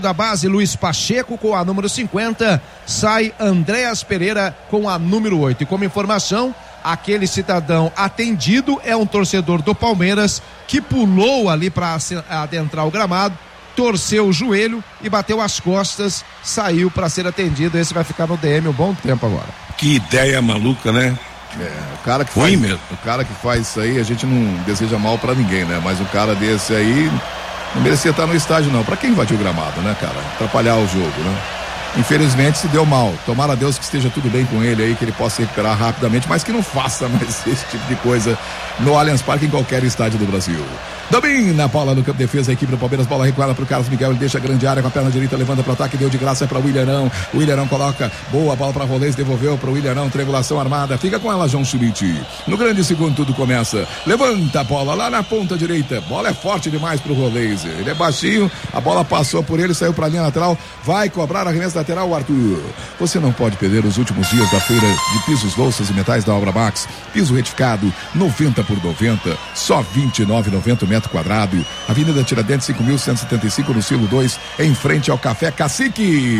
Da base, Luiz Pacheco com a número 50, sai Andréas Pereira com a número 8. E como informação, aquele cidadão atendido é um torcedor do Palmeiras que pulou ali para adentrar o gramado, torceu o joelho e bateu as costas, saiu para ser atendido. Esse vai ficar no DM um bom tempo agora. Que ideia maluca, né? O cara que faz, mesmo. O cara que faz isso aí, a gente não deseja mal para ninguém, né? Mas um cara desse aí não merecia estar no estádio, não. Pra quem invadiu o gramado, né, cara? Atrapalhar o jogo, né? Infelizmente se deu mal. Tomara a Deus que esteja tudo bem com ele aí, que ele possa se recuperar rapidamente, mas que não faça mais esse tipo de coisa no Allianz Parque, em qualquer estádio do Brasil. Domina a bola no campo de defesa, a equipe do Palmeiras, bola recuada pro Carlos Miguel, ele deixa a grande área com a perna direita, levanta pro ataque, deu de graça para o Willianão. O Willianão coloca boa bola para Rolês, devolveu pro Willianão, triangulação armada, fica com ela João Schmidt. No grande segundo tudo começa, levanta a bola lá na ponta direita, bola é forte demais pro Rolês, ele é baixinho, a bola passou por ele, saiu pra linha lateral, vai cobrar a arremesso lateral o Arthur. Você não pode perder os últimos dias da feira de pisos, louças e metais da Obra Max. Piso retificado 90 por 90, só 29,90 metro quadrado. Avenida Tiradentes 5.175 no Silo 2, em frente ao Café Cacique.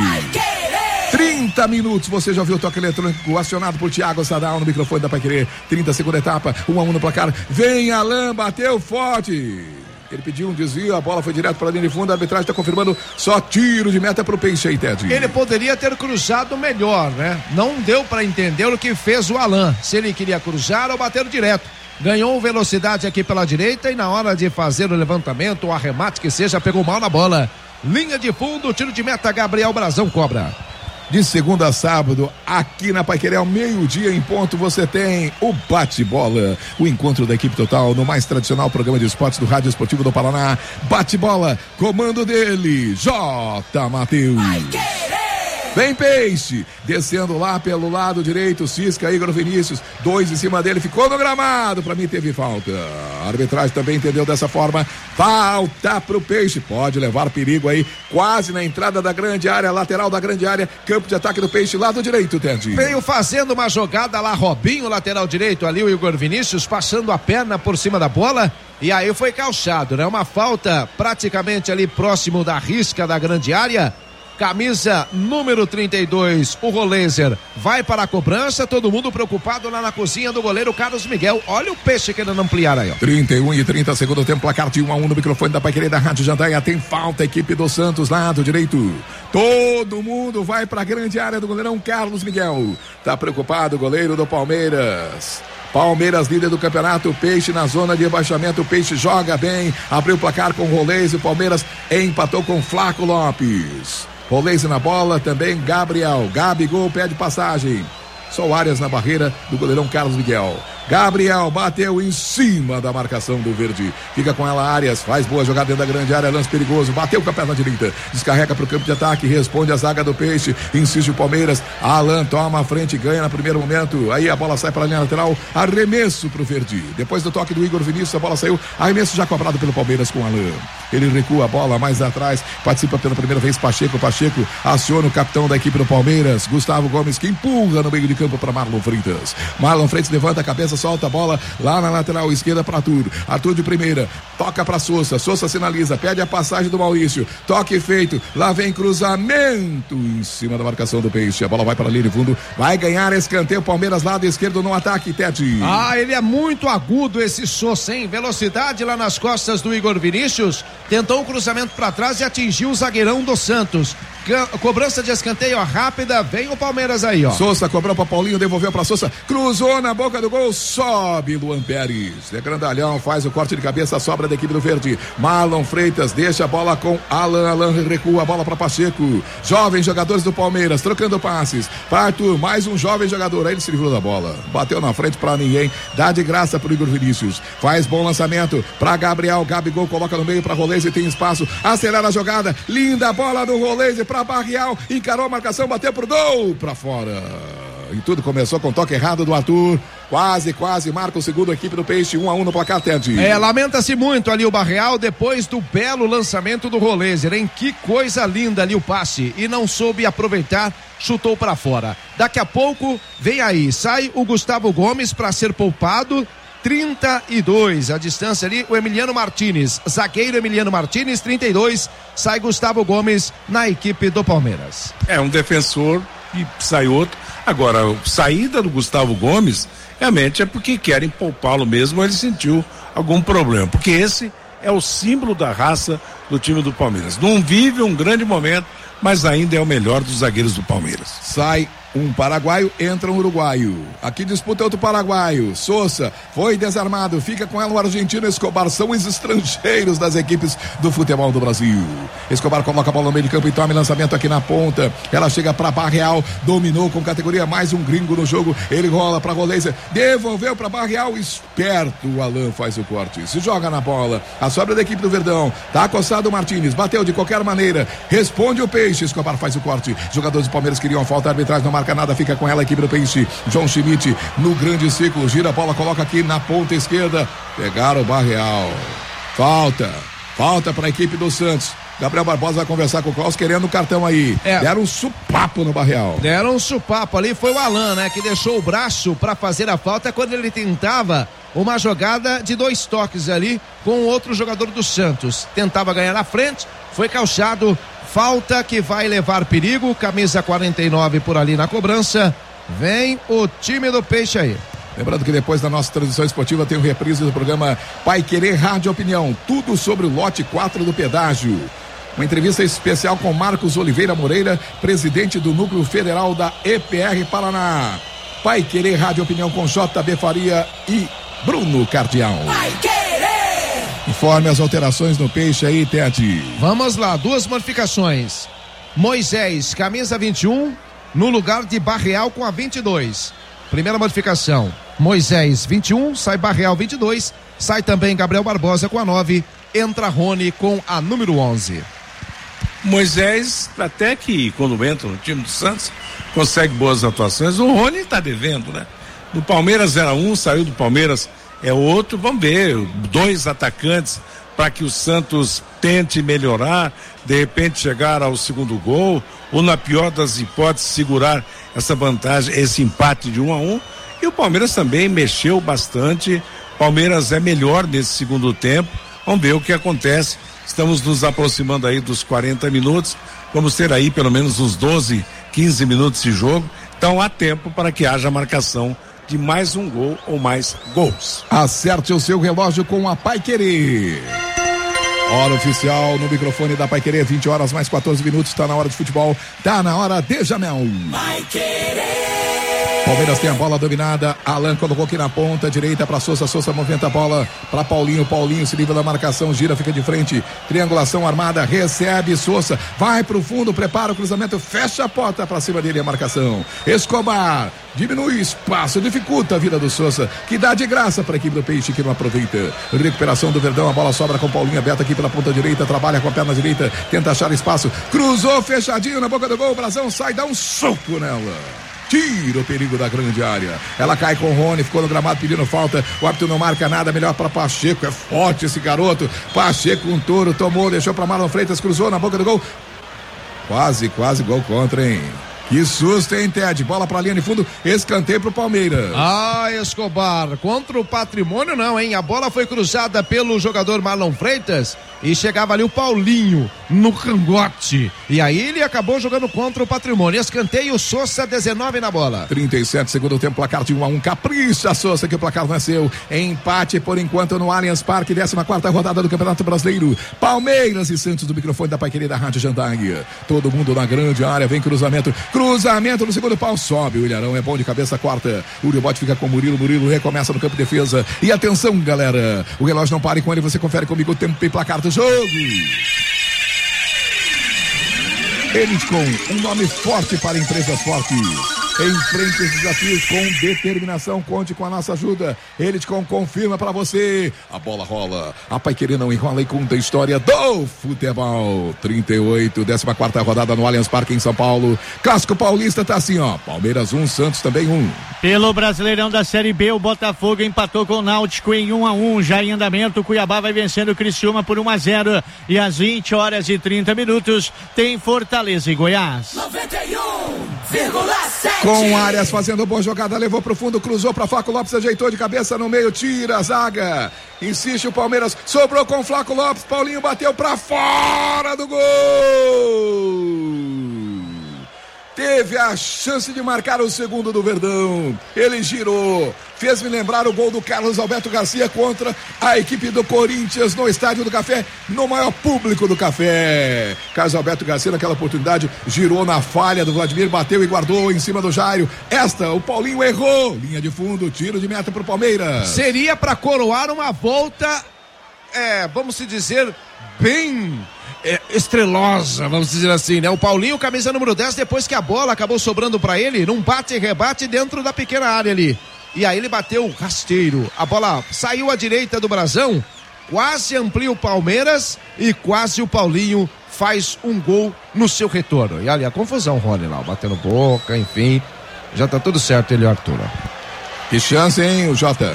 30 minutos, você já ouviu o toque eletrônico acionado por Thiago Sadal no microfone da Paiquerê. 30, segunda etapa, 1-1 no placar. Vem Alain, bateu forte. Ele pediu um desvio, a bola foi direto para a linha de fundo, a arbitragem está confirmando só tiro de meta para o Peixe aí, Ted. Ele poderia ter cruzado melhor, né? Não deu para entender o que fez o Alain, se ele queria cruzar ou bater direto. Ganhou velocidade aqui pela direita e na hora de fazer o levantamento, o arremate que seja, pegou mal na bola. Linha de fundo, tiro de meta, Gabriel Brazão cobra. De segunda a sábado, aqui na Paiquerê, ao meio-dia em ponto, você tem o Bate-Bola, o encontro da equipe total no mais tradicional programa de esportes do Rádio Esportivo do Paraná. Bate-Bola, comando dele, J. Mateus. Vem Peixe, descendo lá pelo lado direito, Cisca, Igor Vinícius, 2 em cima dele, ficou no gramado, pra mim teve falta. A arbitragem também entendeu dessa forma, falta pro Peixe, pode levar perigo aí, quase na entrada da grande área, lateral da grande área, campo de ataque do Peixe, lado direito, Ted. Veio fazendo uma jogada lá, Robinho, lateral direito, ali o Igor Vinícius, passando a perna por cima da bola, e aí foi calçado, né? Uma falta praticamente ali próximo da risca da grande área. Camisa número 32, o Rolézer vai para a cobrança, todo mundo preocupado lá na cozinha do goleiro Carlos Miguel. Olha o Peixe querendo ampliar aí, ó. 31:30, segundo tempo, placar de 1-1 no microfone da Paiquerê da Rádio Jandaia. Tem falta, equipe do Santos, lado direito. Todo mundo vai para a grande área do goleirão Carlos Miguel. Tá preocupado o goleiro do Palmeiras. Palmeiras líder do campeonato, Peixe na zona de rebaixamento, o Peixe joga bem, abriu o placar com o Rolês e o Palmeiras empatou com o Flaco Lopes. Rolês na bola, também Gabigol pede passagem. Só o Arias na barreira do goleirão Carlos Miguel. Gabriel bateu em cima da marcação do Verde. Fica com ela Arias, faz boa jogada dentro da grande área, lance perigoso, bateu com a perna direita, descarrega para o campo de ataque, responde a zaga do Peixe, insiste o Palmeiras, Alan toma a frente, ganha no primeiro momento, aí a bola sai para a linha lateral, arremesso para o Verde. Depois do toque do Igor Vinícius, a bola saiu, arremesso já cobrado pelo Palmeiras com Alan. Ele recua a bola mais atrás, participa pela primeira vez Pacheco aciona o capitão da equipe do Palmeiras, Gustavo Gomes, que empurra no meio de campo para Marlon Freitas. Marlon Freitas levanta a cabeça, solta a bola lá na lateral esquerda para Arthur de primeira, toca para Sousa sinaliza, pede a passagem do Maurício, toque feito, lá vem cruzamento em cima da marcação do Peixe, a bola vai para a linha de fundo, vai ganhar escanteio, Palmeiras lado esquerdo no ataque, Tete. Ele é muito agudo esse Sousa, hein? Velocidade lá nas costas do Igor Vinícius, tentou um cruzamento para trás e atingiu o zagueirão do Santos. Cobrança de escanteio rápida, vem o Palmeiras aí, ó. Sousa cobrou para Paulinho, devolveu para Sousa, cruzou na boca do gol, sobe Luan Pérez, é grandalhão, faz o corte de cabeça, sobra da equipe do Verde. Marlon Freitas deixa a bola com Alan recua a bola para Pacheco. Jovens jogadores do Palmeiras trocando passes para Arthur, mais um jovem jogador, aí ele se livrou da bola, bateu na frente para ninguém, dá de graça pro Igor Vinícius, faz bom lançamento para Gabriel, Gabigol coloca no meio para Rolês e tem espaço, acelera a jogada, linda bola do Rolês para Barrial, encarou a marcação, bateu pro gol, para fora. E tudo começou com toque errado do Arthur. Quase marca o segundo, equipe do Peixe, 1-1 no placar, Ted. Lamenta-se muito ali o Barreal depois do belo lançamento do Rolézer, hein? Que coisa linda ali o passe, e não soube aproveitar, chutou para fora. Daqui a pouco vem aí, sai o Gustavo Gomes para ser poupado 32, a distância ali, o Emiliano Martínez, zagueiro Emiliano Martínez, 32, sai Gustavo Gomes na equipe do Palmeiras. É um defensor e sai outro. Agora, a saída do Gustavo Gomes, realmente é porque querem poupá-lo mesmo, ele sentiu algum problema, porque esse é o símbolo da raça do time do Palmeiras. Não vive um grande momento, mas ainda é o melhor dos zagueiros do Palmeiras. Sai um paraguaio, entra um uruguaio. Aqui disputa outro paraguaio. Sousa foi desarmado, fica com ela o argentino Escobar. São os estrangeiros das equipes do futebol do Brasil. Escobar coloca a bola no meio de campo e toma lançamento aqui na ponta. Ela chega para Barreal, dominou com categoria, mais um gringo no jogo. Ele rola para Roleza, devolveu para Barreal, esperto. O Alan faz o corte, se joga na bola. A sobra da equipe do Verdão. Tá acossado o Martínez, bateu de qualquer maneira. Responde o Peixe. Escobar faz o corte. Jogadores do Palmeiras queriam falta, a arbitragem não marca nada, fica com ela a equipe do Peixe. João Schmidt no grande ciclo, gira a bola, coloca aqui na ponta esquerda. Pegaram o Barreal. Falta para a equipe do Santos. Gabriel Barbosa vai conversar com o Klaus querendo o cartão aí. Deram um supapo no Barreal. Deram um supapo ali, foi o Alan, né? Que deixou o braço para fazer a falta quando ele tentava uma jogada de 2 toques ali com outro jogador do Santos. Tentava ganhar na frente, foi cauchado. Falta que vai levar perigo, camisa 49 por ali na cobrança. Vem o time do Peixe aí. Lembrando que depois da nossa transmissão esportiva tem o reprise do programa Paiquerê Rádio Opinião. Tudo sobre o lote 4 do pedágio. Uma entrevista especial com Marcos Oliveira Moreira, presidente do Núcleo Federal da EPR Paraná. Paiquerê Rádio Opinião com JB Faria e Bruno Cardial. Informe as alterações no Peixe aí, Ted. Vamos lá, 2 modificações. Moisés, camisa 21, no lugar de Barreal com a 22. Primeira modificação, Moisés 21, sai Barreal 22, sai também Gabriel Barbosa com a 9, entra Rony com a número 11. Moisés, até que quando entra no time do Santos, consegue boas atuações. O Rony está devendo, né? No Palmeiras era um, saiu do Palmeiras, é outro. Vamos ver, 2 atacantes para que o Santos tente melhorar, de repente chegar ao segundo gol, ou na pior das hipóteses segurar essa vantagem, esse empate de 1-1. E o Palmeiras também mexeu bastante. Palmeiras é melhor nesse segundo tempo. Vamos ver o que acontece. Estamos nos aproximando aí dos 40 minutos. Vamos ter aí pelo menos uns 12, 15 minutos de jogo. Então há tempo para que haja marcação de mais um gol ou mais gols. Acerte o seu relógio com a Paiquerê. Hora oficial no microfone da Paiquerê, 20 horas mais 14 minutos, tá na hora de futebol, tá na hora de Jamel. Palmeiras tem a bola dominada, Alan colocou aqui na ponta direita para Sousa, Sousa movimenta a bola para Paulinho, Paulinho se livra da marcação, gira, fica de frente, triangulação armada, recebe Sousa, vai pro fundo, prepara o cruzamento, fecha a porta para cima dele a marcação. Escobar diminui o espaço, dificulta a vida do Sousa, que dá de graça para a equipe do Peixe que não aproveita. Recuperação do Verdão, a bola sobra com Paulinho aberta aqui pela ponta direita, trabalha com a perna direita, tenta achar espaço, cruzou fechadinho na boca do gol, o Brasão sai, dá um soco nela. Tira o perigo da grande área. Ela cai com o Rony, ficou no gramado pedindo falta. O árbitro não marca nada, melhor para Pacheco. É forte esse garoto. Pacheco, um touro, tomou, deixou para Marlon Freitas, cruzou na boca do gol. Quase gol contra, hein? Que susto, hein, Ted? Bola pra linha de fundo, escanteio pro Palmeiras. Escobar, contra o Patrimônio não, hein? A bola foi cruzada pelo jogador Marlon Freitas e chegava ali o Paulinho no cangote. E aí ele acabou jogando contra o Patrimônio. Escanteio, Sousa, 19 na bola. 37, segundo tempo, placar de 1-1. Capricha, Sousa, que o placar não é seu. Empate por enquanto no Allianz Parque, 14ª rodada do Campeonato Brasileiro. Palmeiras e Santos do microfone da Paiquerê da Rádio Jandaia. Todo mundo na grande área, vem cruzamento no segundo pau, sobe o Ilharão, é bom de cabeça, corta, o Uribote fica com o Murilo recomeça no campo de defesa, e atenção galera, o relógio não pare com ele, você confere comigo o tempo e placar do jogo. Elitcom, um nome forte para empresas fortes. Enfrente os desafios com determinação, conte com a nossa ajuda. Elitcom confirma para você. A bola rola, a Paiquerê não enrola e conta a história do futebol. 38, 14ª rodada no Allianz Parque em São Paulo. Clássico Paulista tá assim, ó. Palmeiras 1, Santos também 1. Pelo Brasileirão da Série B, o Botafogo empatou com o Náutico em 1-1. Já em andamento, o Cuiabá vai vencendo o Criciúma por 1-0. E às 20 horas e 30 minutos tem Fortaleza e Goiás. 91,7 Com Arias fazendo boa jogada, levou pro fundo, cruzou pra Flaco Lopes, ajeitou de cabeça no meio, tira a zaga. Insiste o Palmeiras, sobrou com o Flaco Lopes, Paulinho bateu pra fora do gol. Teve a chance de marcar o segundo do Verdão. Ele girou. Fez-me lembrar o gol do Carlos Alberto Garcia contra a equipe do Corinthians no Estádio do Café, no maior público do Café. Carlos Alberto Garcia, naquela oportunidade, girou na falha do Vladimir, bateu e guardou em cima do Jairo. O Paulinho errou. Linha de fundo, tiro de meta pro Palmeiras. Seria para coroar uma volta, vamos dizer, bem... estrelosa, vamos dizer assim, né? O Paulinho, camisa número 10, depois que a bola acabou sobrando para ele, num bate e rebate dentro da pequena área ali. E aí ele bateu rasteiro. A bola saiu à direita do Brasão, quase amplia o Palmeiras e quase o Paulinho faz um gol no seu retorno. E ali a confusão, Rony lá, batendo boca, enfim. Já tá tudo certo ele e o Arthur. Que chance, hein, o Jota?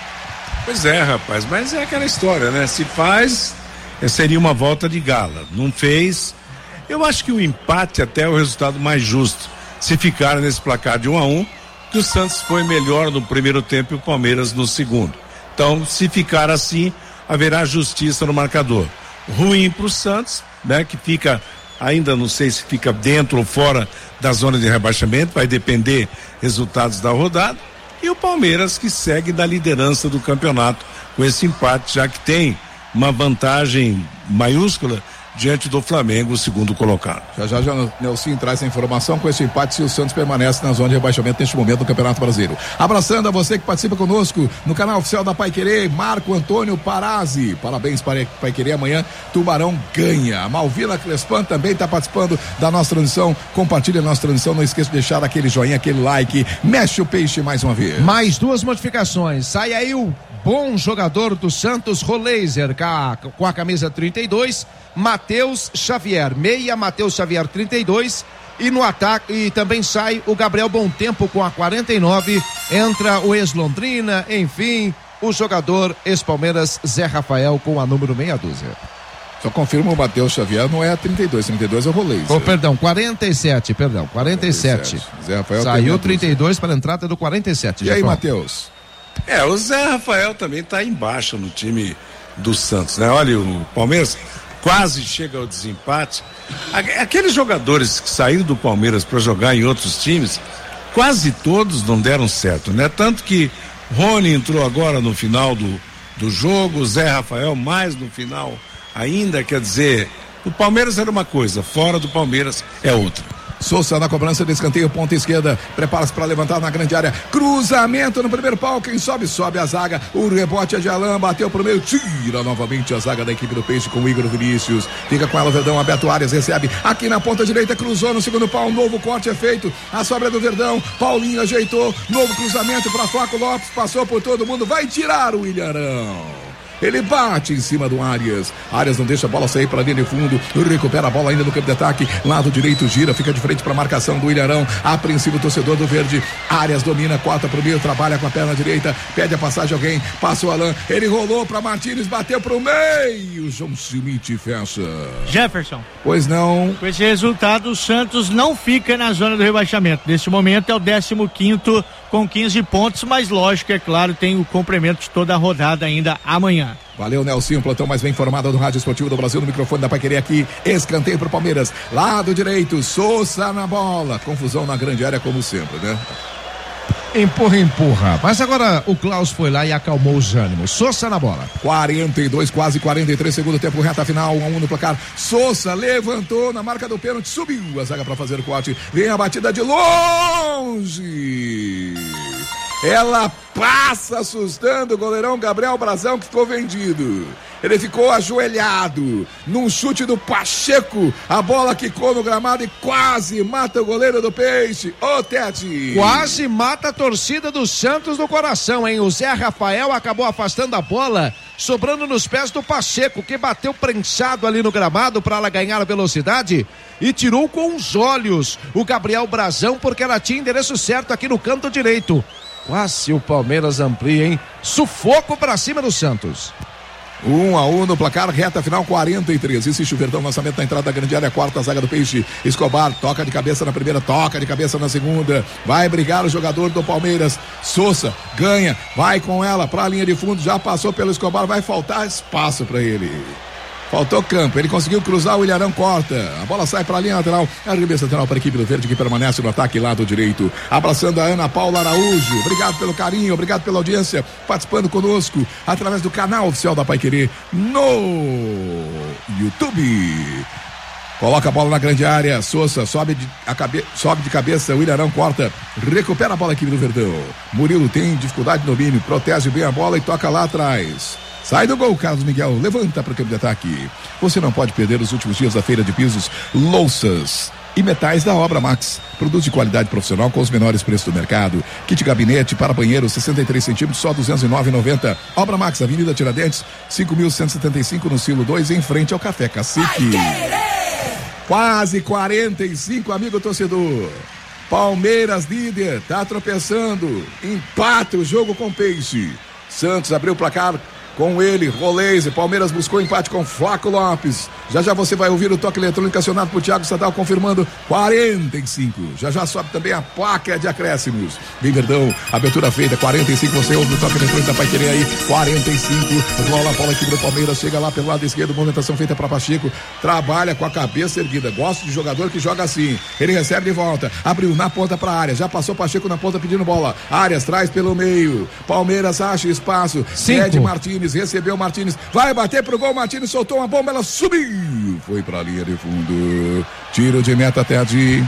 Pois é, rapaz, mas é aquela história, né? Se faz... seria uma volta de gala, não fez. Eu acho que o empate até é o resultado mais justo, se ficar nesse placar de 1-1, que o Santos foi melhor no primeiro tempo e o Palmeiras no segundo. Então, se ficar assim, haverá justiça no marcador. Ruim para o Santos, né, que fica, ainda não sei se fica dentro ou fora da zona de rebaixamento, vai depender resultados da rodada, e o Palmeiras que segue da liderança do campeonato com esse empate, já que tem uma vantagem maiúscula diante do Flamengo, o segundo colocado. Já Nelson traz a informação com esse empate se o Santos permanece na zona de rebaixamento neste momento do Campeonato Brasileiro. Abraçando a você que participa conosco no canal oficial da Paiquerê, Marco Antônio Parazzi. Parabéns para Paiquerê, amanhã Tubarão ganha. A Malvina Crespan também está participando da nossa transmissão. Compartilha a nossa transmissão, não esqueça de deixar aquele joinha, aquele like. Mexe o peixe mais uma vez. Mais duas modificações. Sai aí o bom jogador do Santos, Roleiser, com a camisa 32, Matheus Xavier, meia Matheus Xavier 32, e no ataque, e também sai o Gabriel Bontempo com a 49, entra o ex-Londrina, enfim, o jogador ex-Palmeiras Zé Rafael com a número meia dúzia. Só confirma, o Matheus Xavier não é a 32 é o Roleiser. Perdão, 47. Zé Rafael saiu 32 para a entrada do 47. E aí, Matheus? O Zé Rafael também está embaixo no time do Santos, né? Olha, o Palmeiras quase chega ao desempate. Aqueles jogadores que saíram do Palmeiras para jogar em outros times, quase todos não deram certo, né? Tanto que Rony entrou agora no final do jogo, Zé Rafael mais no final ainda, quer dizer, o Palmeiras era uma coisa, fora do Palmeiras é outra. Souza na cobrança de escanteio, ponta esquerda, prepara-se para levantar na grande área, cruzamento no primeiro pau, quem sobe a zaga, o rebote é de Alain, bateu pro meio, tira novamente a zaga da equipe do Peixe com o Igor Vinícius, fica com ela o Verdão, aberto Arias, recebe aqui na ponta direita, cruzou no segundo pau, novo corte é feito, a sobra do Verdão, Paulinho ajeitou, novo cruzamento para Flaco Lopes, passou por todo mundo, vai tirar o Ilharão. Ele bate em cima do Arias não deixa a bola sair para a linha de fundo, recupera a bola ainda no campo de ataque, lado direito gira, fica de frente para a marcação do Ilharão, apreensivo o torcedor do Verde, Arias domina, corta pro meio, trabalha com a perna direita, pede a passagem alguém, passa o Alain, ele rolou para Martínez, bateu pro meio, João Schmidt fecha. Jefferson. Pois não. Com esse resultado, o Santos não fica na zona do rebaixamento, nesse momento é o 15º com 15 pontos, mas lógico, é claro, tem o complemento de toda a rodada ainda amanhã. Valeu, Nelson, plantão mais bem informado do Rádio Esportivo do Brasil, no microfone da Paiquerê aqui, escanteio pro Palmeiras, lado direito, Souza na bola, confusão na grande área como sempre, né? Empurra, mas agora o Klaus foi lá e acalmou os ânimos. Souza na bola. 42, quase 43, segundo tempo, reta final, 1-1 no placar. Souza levantou na marca do pênalti, subiu a zaga para fazer o corte, vem a batida de longe. Ela passa assustando o goleirão Gabriel Brazão, que ficou vendido. Ele ficou ajoelhado num chute do Pacheco. A bola quicou no gramado e quase mata o goleiro do Peixe. Ô, Tete! Quase mata a torcida do Santos no coração, hein? O Zé Rafael acabou afastando a bola, sobrando nos pés do Pacheco, que bateu prensado ali no gramado para ela ganhar velocidade e tirou com os olhos o Gabriel Brazão, porque ela tinha endereço certo aqui no canto direito. Quase o Palmeiras amplia, hein? Sufoco pra cima do Santos. 1-1 no placar, reta final 43. Insiste o Verdão, lançamento na entrada da grande área, quarta zaga do Peixe. Escobar toca de cabeça na primeira, toca de cabeça na segunda. Vai brigar o jogador do Palmeiras. Sousa ganha, vai com ela pra linha de fundo, já passou pelo Escobar, vai faltar espaço pra ele. Faltou campo, ele conseguiu cruzar, o Ilharão corta, a bola sai para a linha lateral, arremesso lateral para a equipe do Verde que permanece no ataque lado direito, abraçando a Ana Paula Araújo, obrigado pelo carinho, obrigado pela audiência, participando conosco através do canal oficial da Paiquerê no YouTube. Coloca a bola na grande área, Sousa sobe de cabeça, o Ilharão corta, recupera a bola aqui do Verdão. Murilo tem dificuldade de domínio, protege bem a bola e toca lá atrás. Sai do gol, Carlos Miguel, levanta para o campo de ataque. Você não pode perder os últimos dias da feira de pisos, louças e metais da Obra Max. Produto de qualidade profissional com os menores preços do mercado. Kit gabinete para banheiro 63 centímetros, só R$209,90. Obra Max, Avenida Tiradentes, 5.175 no Silo 2, em frente ao Café Cacique. Quase 45, amigo torcedor. Palmeiras líder, tá tropeçando, empata o jogo com o Peixe. Santos abriu o placar com ele, Roleze. Palmeiras buscou empate com Flaco Lopes. Já você vai ouvir o toque eletrônico acionado por Thiago Sadal, confirmando 45. Já sobe também a placa de acréscimos. Vem Verdão, abertura feita, 45. Você ouve o toque eletrônico da Paiquerê aí, 45. Rola a bola aqui do Palmeiras, chega lá pelo lado esquerdo, movimentação feita para Pacheco. Trabalha com a cabeça erguida. Gosto de jogador que joga assim. Ele recebe de volta, abriu na ponta para a área. Já passou Pacheco na ponta pedindo bola. Arias traz pelo meio. Palmeiras acha espaço. Ed Martins recebeu Martins, vai bater pro gol, Martins soltou uma bomba, ela subiu, foi pra linha de fundo, tiro de meta até a de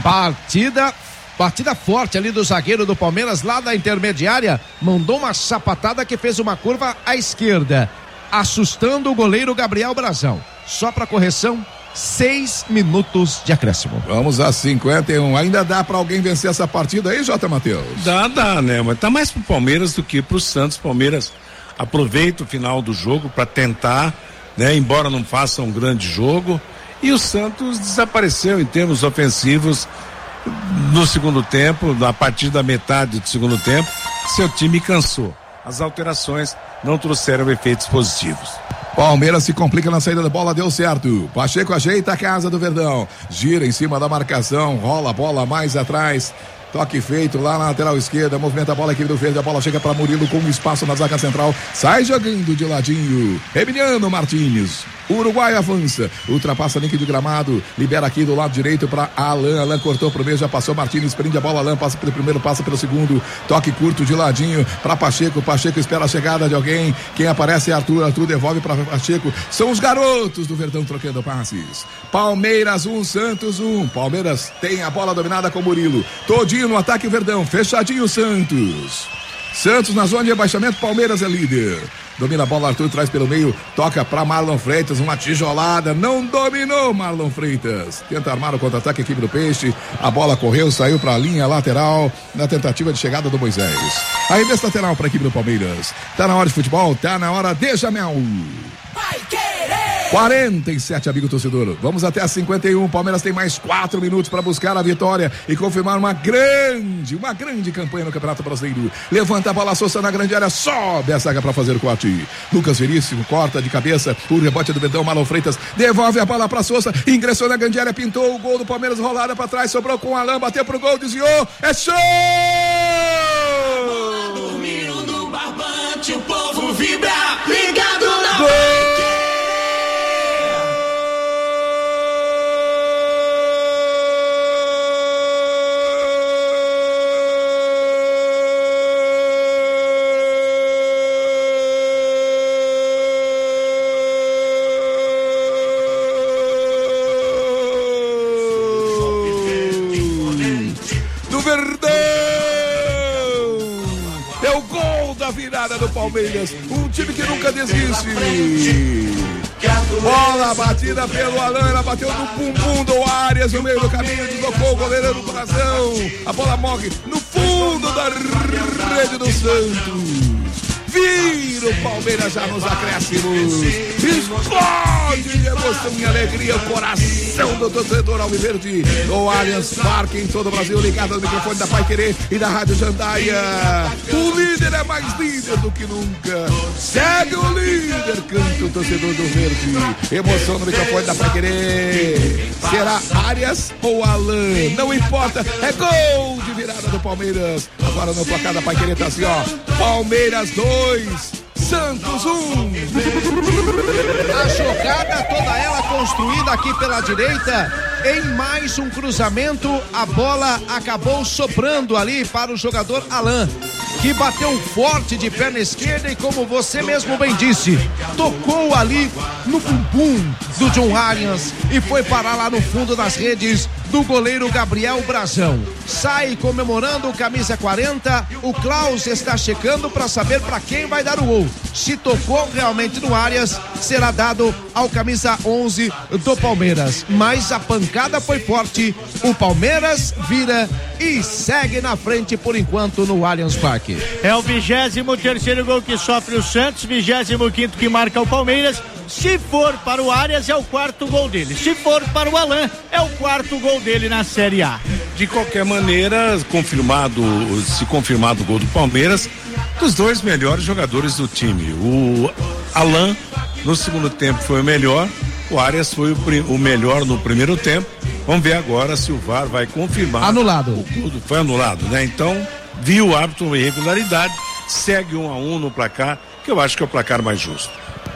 Partida forte ali do zagueiro do Palmeiras, lá da intermediária, mandou uma sapatada que fez uma curva à esquerda, assustando o goleiro Gabriel Brazão. Só pra correção, 6 minutos de acréscimo. Vamos a 51, ainda dá pra alguém vencer essa partida aí, J. Matheus? Dá, né, mas tá mais pro Palmeiras do que pro Santos. Palmeiras aproveita o final do jogo para tentar, né, embora não faça um grande jogo, e o Santos desapareceu em termos ofensivos no segundo tempo, a partir da metade do segundo tempo, seu time cansou. As alterações não trouxeram efeitos positivos. Palmeiras se complica na saída da bola, deu certo. Pacheco ajeita a casa do Verdão, gira em cima da marcação, rola a bola mais atrás. Toque feito lá na lateral esquerda, movimenta a bola aqui do Verde, a bola chega para Murilo com espaço na zaga central, sai jogando de ladinho, Emiliano Martins, Uruguai avança, ultrapassa link de gramado, libera aqui do lado direito para Alan cortou pro meio, já passou Martins, prende a bola, Alan passa pelo primeiro, passa pelo segundo, toque curto de ladinho para Pacheco espera a chegada de alguém, quem aparece é Arthur devolve para Pacheco, são os garotos do Verdão trocando passes. Palmeiras 1, Santos 1, Palmeiras tem a bola dominada com Murilo, todinho no ataque o Verdão, fechadinho o Santos na zona de rebaixamento, Palmeiras é líder. Domina a bola, Arthur traz pelo meio, toca para Marlon Freitas, uma tijolada, não dominou Marlon Freitas. Tenta armar o contra-ataque, equipe do Peixe. A bola correu, saiu para a linha lateral na tentativa de chegada do Moisés. Arremesso lateral para a equipe do Palmeiras. Tá na hora de futebol, tá na hora de Jamel. Vai querer! 47, amigo torcedor. Vamos até a 51. Palmeiras tem mais 4 minutos para buscar a vitória e confirmar uma grande campanha no Campeonato Brasileiro. Levanta a bola, Sousa na grande área, sobe a zaga para fazer o corte. Lucas Veríssimo corta de cabeça, o rebote do Verdão, Marlon Freitas devolve a bola para Sousa, ingressou na grande área, pintou o gol do Palmeiras, rolada para trás, sobrou com o Alan, bateu pro gol, desviou, é show! Dormindo no barbante, o povo vibra, ligado na gol! Do Palmeiras, um time que nunca desiste. Bola batida pelo Alan, ela bateu no bumbum do Arias no meio do caminho, deslocou o goleiro do coração. A bola morre no fundo da rede do Santos. Vira o Palmeiras já nos acréscimos. Explode de emoção e alegria o coração do torcedor alviverde no Allianz Parque, em todo o Brasil, ligado no microfone da Paiquerê e da Rádio Jandaia. O líder é mais líder do que nunca. Segue o líder, canta o torcedor do verde. Emoção no microfone da Paiquerê. Será Arias ou Alan? Não importa, é gol de virada do Palmeiras. Agora no placar da Paiquerê tá assim, ó. Palmeiras 2, Santos 1. A jogada toda ela construída aqui pela direita. Em mais um cruzamento, a bola acabou sobrando ali para o jogador Alan, que bateu forte de perna esquerda e, como você mesmo bem disse, tocou ali no bumbum do John Arias e foi parar lá no fundo das redes do goleiro Gabriel Brazão. Sai comemorando o camisa 40, o Klaus está checando para saber para quem vai dar o gol. Se tocou realmente no Arias, será dado ao camisa 11 do Palmeiras. Mas a pancada foi forte, o Palmeiras vira e segue na frente por enquanto no Allianz Parque. É o 23º gol que sofre o Santos, 25º que marca o Palmeiras. Se for para o Arias, é o 4º gol dele. Se for para o Alan, é o 4º gol dele na Série A. De qualquer maneira, se confirmado o gol do Palmeiras, dos dois melhores jogadores do time. O Alan, no segundo tempo, foi o melhor. O Arias foi o melhor no primeiro tempo. Vamos ver agora se o VAR vai confirmar. Anulado. Foi anulado, né? Então, viu o árbitro uma irregularidade, segue 1-1 no placar, que eu acho que é o placar mais justo.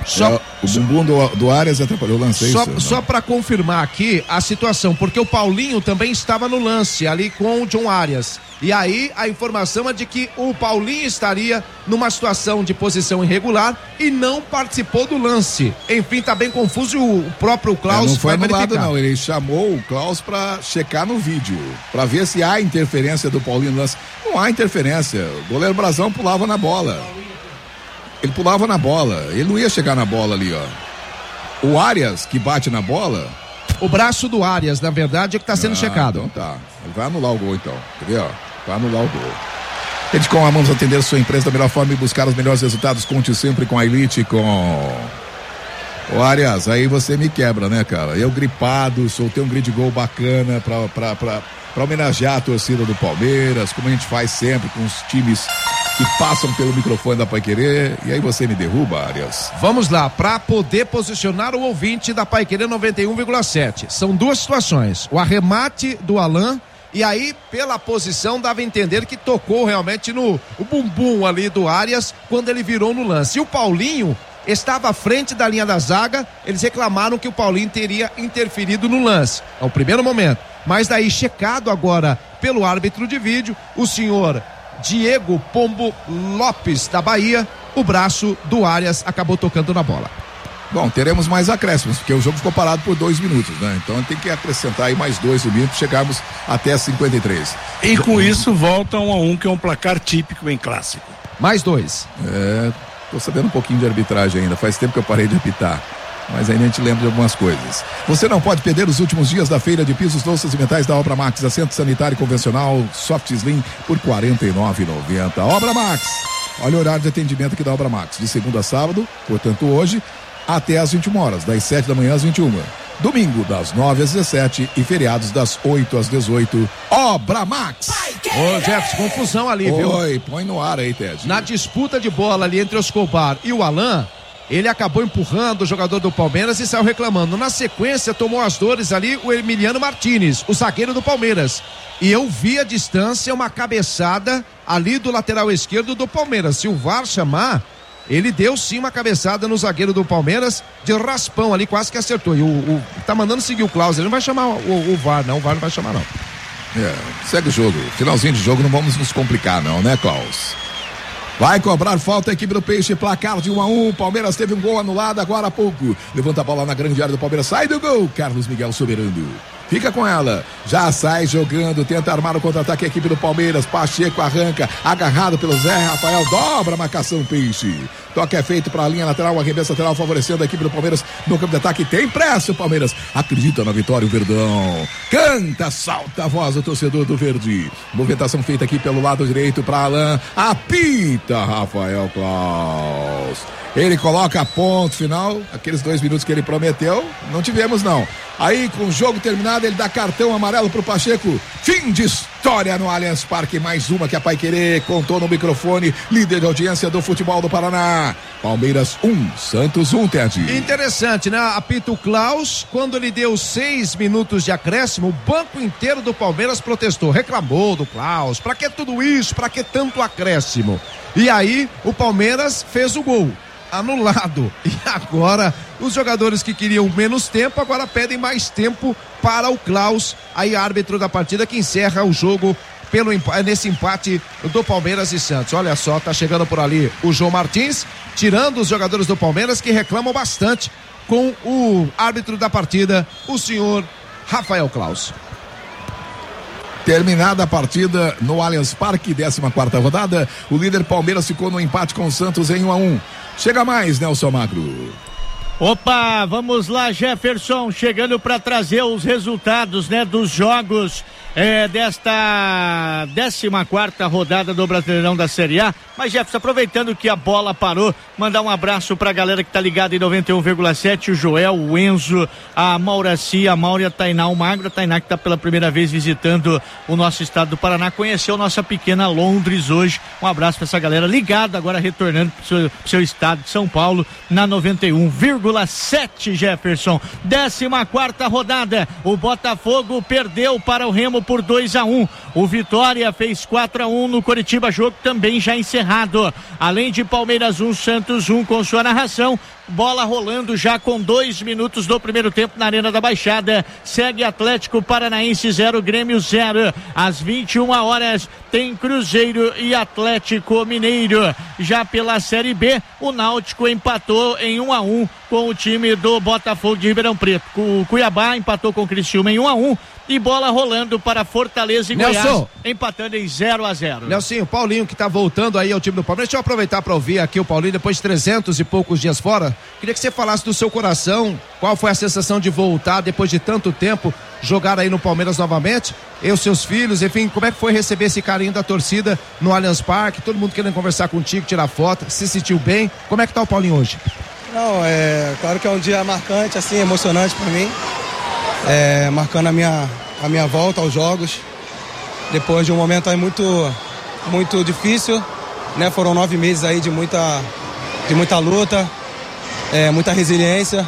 O bumbum do Arias atrapalhou o lance. Só para confirmar aqui a situação, porque o Paulinho também estava no lance ali com o John Arias. E aí a informação é de que o Paulinho estaria numa situação de posição irregular e não participou do lance. Enfim, tá bem confuso, o próprio Klaus não foi vai anulado, verificar. não. Ele chamou o Klaus para checar no vídeo, para ver se há interferência do Paulinho no lance. Não há interferência. O goleiro Brazão pulava na bola. Ele pulava na bola, ele não ia chegar na bola ali, ó. O Arias, que bate na bola... O braço do Arias, na verdade, é que está sendo checado. Então tá, ele vai anular o gol então, quer ver, ó? Vai anular o gol. Redcom, amamos atender sua empresa da melhor forma e buscar os melhores resultados. Conte sempre com a Elite, com... Ô Arias, aí você me quebra, né, cara? Eu gripado, soltei um grid gol bacana pra homenagear a torcida do Palmeiras, como a gente faz sempre com os times que passam pelo microfone da Paiquerê, e aí você me derruba, Arias. Vamos lá, para poder posicionar o ouvinte da Paiquerê 91,7. São duas situações, o arremate do Alan, e aí pela posição dava a entender que tocou realmente no bumbum ali do Arias quando ele virou no lance. E o Paulinho estava à frente da linha da zaga, eles reclamaram que o Paulinho teria interferido no lance. É o primeiro momento, mas daí checado agora pelo árbitro de vídeo, o senhor Diego Pombo Lopes da Bahia, o braço do Arias acabou tocando na bola. Bom, teremos mais acréscimos, porque o jogo ficou parado por 2 minutos, né? Então tem que acrescentar aí mais 2 minutos, chegarmos até 53. E com isso volta 1-1, que é um placar típico em clássico. Mais 2. Tô sabendo um pouquinho de arbitragem ainda, faz tempo que eu parei de apitar, mas ainda a gente lembra de algumas coisas. Você não pode perder os últimos dias da feira de pisos, louças e metais da Obra Max, assento sanitário convencional Soft Slim por R$ 49,90. Obra Max, olha o horário de atendimento aqui da Obra Max, de segunda a sábado, portanto hoje, até às 21 horas, das 7 da manhã às 21. Domingo, das 9 às 17 e feriados das 8 às 18. Obra Max! Ô Jefferson, confusão ali, viu? Oi, põe no ar aí, Ted. Na disputa de bola ali entre o Escobar e o Alan, ele acabou empurrando o jogador do Palmeiras e saiu reclamando. Na sequência, tomou as dores ali o Emiliano Martínez, o zagueiro do Palmeiras. E eu vi à distância uma cabeçada ali do lateral esquerdo do Palmeiras. Se o VAR chamar, ele deu sim uma cabeçada no zagueiro do Palmeiras, de raspão ali, quase que acertou. E tá mandando seguir o Klaus, ele não vai chamar o VAR, não. O VAR não vai chamar, não. Segue o jogo. Finalzinho de jogo, não vamos nos complicar, não, né, Klaus? Vai cobrar falta a equipe do Peixe, placar de 1-1. Palmeiras teve um gol anulado agora há pouco. Levanta a bola na grande área do Palmeiras, sai do gol. Carlos Miguel Soberano fica com ela, já sai jogando, tenta armar o contra-ataque a equipe do Palmeiras. Pacheco arranca, agarrado pelo Zé Rafael, dobra a marcação Peixe. Toque é feito para a linha lateral, arremesso lateral favorecendo a equipe do Palmeiras no campo de ataque. Tem pressa o Palmeiras. Acredita na vitória o Verdão. Canta, salta a voz do torcedor do Verde. Movimentação feita aqui pelo lado direito para Alain. Apita Rafael Claus. Ele coloca ponto final. Aqueles 2 minutos que ele prometeu, não tivemos não. Aí com o jogo terminado, ele dá cartão amarelo pro Pacheco. Fim de história no Allianz Parque. Mais uma que a Paiquerê contou no microfone. Líder de audiência do futebol do Paraná. Palmeiras 1, Santos 1, Ted. Interessante, né? Apita o Klaus, quando ele deu 6 minutos de acréscimo, o banco inteiro do Palmeiras protestou, reclamou do Klaus. Pra que tudo isso? Pra que tanto acréscimo? E aí o Palmeiras fez o gol. Anulado. E agora os jogadores que queriam menos tempo agora pedem mais tempo para o Klaus, aí árbitro da partida, que encerra o jogo nesse empate do Palmeiras e Santos. Olha só, tá chegando por ali o João Martins, tirando os jogadores do Palmeiras que reclamam bastante com o árbitro da partida, o senhor Rafael Klaus. Terminada a partida no Allianz Parque, 14ª rodada, o líder Palmeiras ficou no empate com o Santos em 1-1. Chega mais, Nelson Magro. Opa, vamos lá, Jefferson, chegando para trazer os resultados, né, dos jogos desta 14ª rodada do Brasileirão da Série A. Mas, Jefferson, aproveitando que a bola parou, mandar um abraço pra galera que tá ligada em 91,7, o Joel, o Enzo, a Mauraci, a Maura, a Tainá, o Magro, a Tainá que tá pela primeira vez visitando o nosso estado do Paraná, conheceu nossa pequena Londres hoje. Um abraço pra essa galera ligada, agora retornando pro seu estado de São Paulo, na 91,7, Jefferson. 14ª rodada, o Botafogo perdeu para o Remo por 2-1. O Vitória fez 4-1 no Coritiba, jogo também já encerrado. Além de Palmeiras 1, Santos 1, com sua narração. Bola rolando já com 2 minutos do primeiro tempo na Arena da Baixada. Segue Atlético Paranaense 0, Grêmio 0. Às 21 horas tem Cruzeiro e Atlético Mineiro. Já pela Série B, o Náutico empatou em 1-1 com o time do Botafogo de Ribeirão Preto. O Cuiabá empatou com o Criciúma em 1-1. E bola rolando para Fortaleza e Nelson, Goiás, empatando em 0-0. Nelson, o Paulinho que tá voltando aí ao time do Palmeiras. Deixa eu aproveitar para ouvir aqui o Paulinho, depois de 300 e poucos dias fora. Queria que você falasse do seu coração, qual foi a sensação de voltar depois de tanto tempo, jogar aí no Palmeiras novamente, e os seus filhos, enfim, como é que foi receber esse carinho da torcida no Allianz Parque, todo mundo querendo conversar contigo, tirar foto, se sentiu bem? Como é que tá o Paulinho hoje? Não, claro que é um dia marcante, assim, emocionante para mim, marcando a minha volta aos jogos, depois de um momento aí muito difícil, né? Foram 9 meses aí de muita luta, muita resiliência,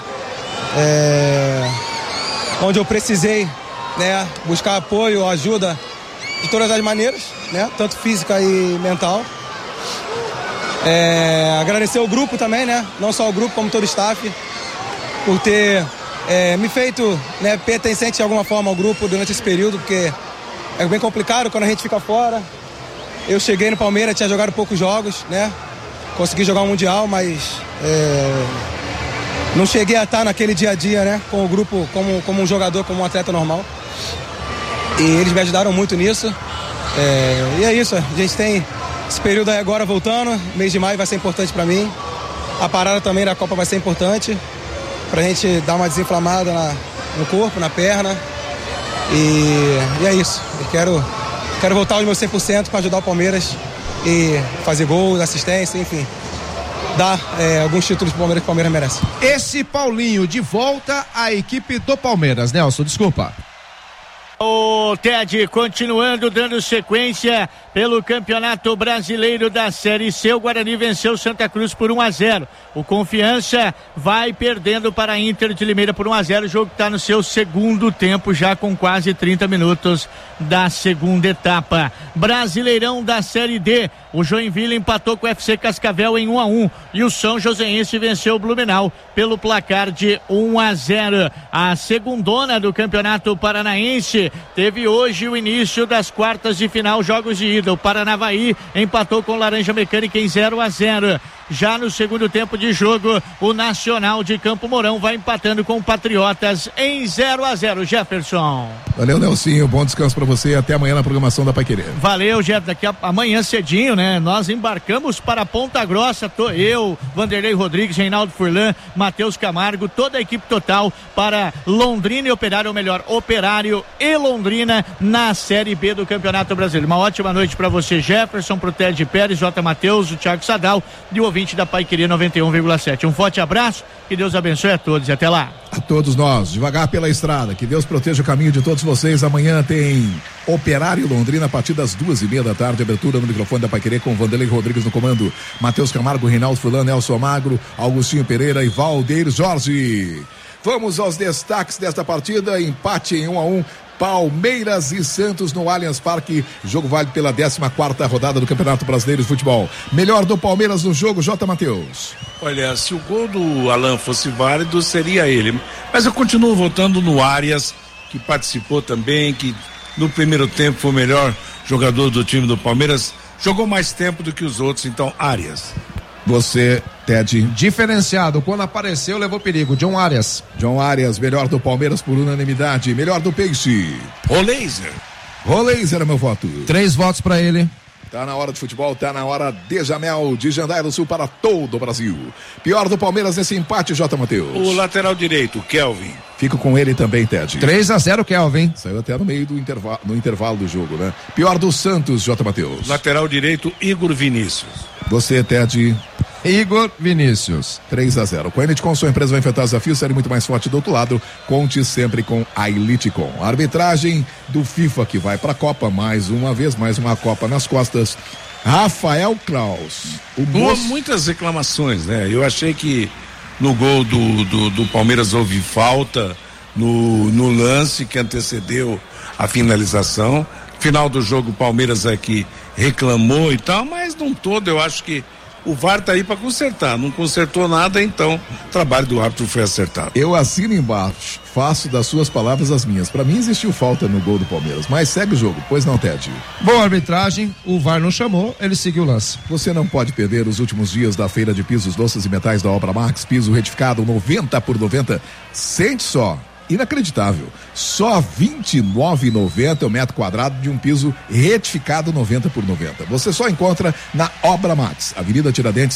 onde eu precisei, né, buscar apoio, ajuda de todas as maneiras, né, tanto física e mental. Agradecer o grupo também, né, não só o grupo como todo o staff, por ter me feito, né, pertencente de alguma forma ao grupo durante esse período, porque é bem complicado quando a gente fica fora. Eu cheguei no Palmeiras, tinha jogado poucos jogos, né, consegui jogar um Mundial, mas não cheguei a estar naquele dia a dia, né, com o grupo como um jogador, como um atleta normal. E eles me ajudaram muito nisso. E é isso, a gente tem esse período aí agora voltando, mês de maio vai ser importante para mim. A parada também da Copa vai ser importante, pra gente dar uma desinflamada no corpo, na perna. E é isso. Eu quero voltar aos meus 100% para ajudar o Palmeiras e fazer gols, assistência, enfim. Dar alguns títulos pro Palmeiras que o Palmeiras merece. Esse Paulinho de volta à equipe do Palmeiras. Nelson, desculpa. O Ted, continuando dando sequência pelo Campeonato Brasileiro da Série C, o Guarani venceu Santa Cruz por 1-0. O Confiança vai perdendo para a Inter de Limeira por 1-0. O jogo está no seu segundo tempo, já com quase 30 minutos da segunda etapa. Brasileirão da Série D, o Joinville empatou com o FC Cascavel em 1-1 e o São Joséense venceu o Blumenau pelo placar de 1-0. A segundona do Campeonato Paranaense teve hoje o início das quartas de final, jogos de ida. O Paranavaí empatou com o Laranja Mecânica em 0-0. Já no segundo tempo de jogo, o Nacional de Campo Mourão vai empatando com o Patriotas em 0-0. Jefferson. Valeu, Nelsinho, bom descanso pra você, até amanhã na programação da Paiquerê. Valeu, Jeff, amanhã cedinho, né? Nós embarcamos para Ponta Grossa, eu, Vanderlei Rodrigues, Reinaldo Furlan, Matheus Camargo, toda a equipe total para Londrina e Operário, ou melhor, Operário e Londrina na Série B do Campeonato Brasileiro. Uma ótima noite para você, Jefferson, pro Ted Pérez, J. Matheus, o Thiago Sadal e o ouvinte da Paiquerê 91,7. Um forte abraço, que Deus abençoe a todos e até lá. A todos nós, devagar pela estrada, que Deus proteja o caminho de todos vocês. Amanhã tem Operário Londrina a partir das 2:30 da tarde, abertura no microfone da Paiquerê com Vanderlei Rodrigues no comando, Matheus Camargo, Reinaldo Fulano, Nelson Magro, Augustinho Pereira e Valdeir Jorge. Vamos aos destaques desta partida, empate em 1-1, Palmeiras e Santos no Allianz Parque, jogo válido pela 14ª rodada do Campeonato Brasileiro de Futebol. Melhor do Palmeiras no jogo, J. Matheus. Olha, se o gol do Alan fosse válido, seria ele, mas eu continuo votando no Arias, que participou também, que no primeiro tempo foi o melhor jogador do time do Palmeiras, jogou mais tempo do que os outros, então Arias. Você, Ted. Diferenciado, quando apareceu levou perigo, John Arias. John Arias, melhor do Palmeiras por unanimidade, melhor do Peixe. Roleiser é meu voto. 3 votos pra ele. Tá na hora de futebol, tá na hora de Jamel, de Jandaia do Sul para todo o Brasil. Pior do Palmeiras nesse empate, J. Matheus. O lateral direito, Kelvin. Fico com ele também, Ted. 3-0, Kelvin. Saiu até no meio do intervalo do jogo, né? Pior do Santos, J. Matheus. Lateral direito, Igor Vinícius. Você, Ted. Igor Vinícius. 3-0. Com a Elitecom, sua empresa vai enfrentar desafios, série muito mais forte do outro lado. Conte sempre com a Elitecom. A arbitragem do FIFA que vai pra Copa mais uma vez, mais uma Copa nas costas. Rafael Klaus. Muitas reclamações, né? Eu achei que no gol do Palmeiras houve falta no lance que antecedeu a finalização. Final do jogo, o Palmeiras aqui reclamou e tal, mas num todo eu acho que o VAR tá aí para consertar, não consertou nada, então o trabalho do árbitro foi acertado. Eu assino embaixo, faço das suas palavras as minhas. Para mim existiu falta no gol do Palmeiras, mas segue o jogo, pois não, Ted? Boa arbitragem, o VAR não chamou, ele seguiu o lance. Você não pode perder os últimos dias da feira de pisos, doces e metais da Obra Max, piso retificado 90 por 90, sente só. Inacreditável, só R$29,90 o metro quadrado de um piso retificado 90 por 90. Você só encontra na Obra Max, Avenida Tiradentes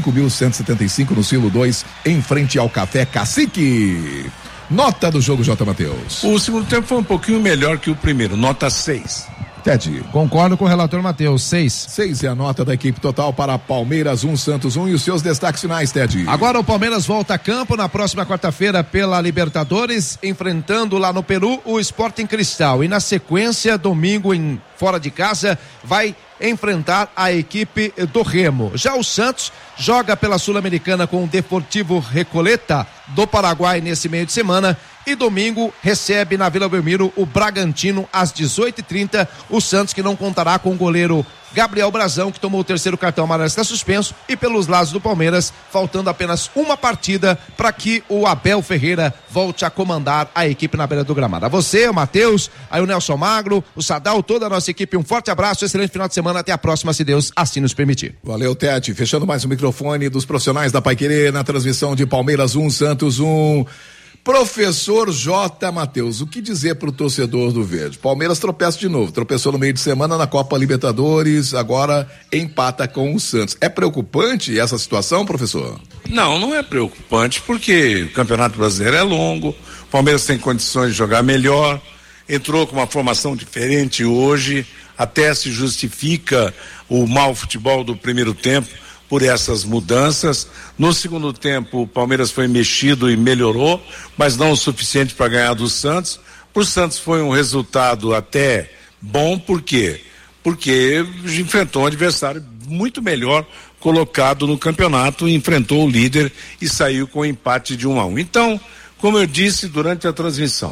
5.175 no Silo 2, em frente ao Café Cacique. Nota do jogo, J. Matheus. O segundo tempo foi um pouquinho melhor que o primeiro, nota 6. Ted. Concordo com o relator Matheus, 6. 6 é a nota da equipe total para Palmeiras 1, Santos 1 e os seus destaques finais, Ted. Agora o Palmeiras volta a campo na próxima quarta-feira pela Libertadores, enfrentando lá no Peru o Sporting Cristal. E na sequência, domingo fora de casa, vai enfrentar a equipe do Remo. Já o Santos joga pela Sul-Americana com o Deportivo Recoleta do Paraguai nesse meio de semana e domingo recebe na Vila Belmiro o Bragantino às 18h30. O Santos, que não contará com o goleiro Gabriel Brazão, que tomou o 3º cartão amarelo, está suspenso, e pelos lados do Palmeiras, faltando apenas uma partida para que o Abel Ferreira volte a comandar a equipe na beira do gramado. A você, o Matheus, aí o Nelson Magro, o Sadal, toda a nossa equipe, um forte abraço, excelente final de semana, até a próxima, se Deus assim nos permitir. Valeu, Tete, fechando mais um microfone dos profissionais da Paiquerê na transmissão de Palmeiras 1, Santos 1. Professor J. Matheus, o que dizer pro torcedor do Verde? Palmeiras tropeça de novo, tropeçou no meio de semana na Copa Libertadores, agora empata com o Santos. É preocupante essa situação, professor? Não é preocupante, porque o Campeonato Brasileiro é longo, o Palmeiras tem condições de jogar melhor, entrou com uma formação diferente hoje, até se justifica o mau futebol do primeiro tempo por essas mudanças. No segundo tempo, o Palmeiras foi mexido e melhorou, mas não o suficiente para ganhar do Santos. Para o Santos foi um resultado até bom, por quê? Porque enfrentou um adversário muito melhor colocado no campeonato, enfrentou o líder e saiu com um empate de 1-1. Então, como eu disse durante a transmissão,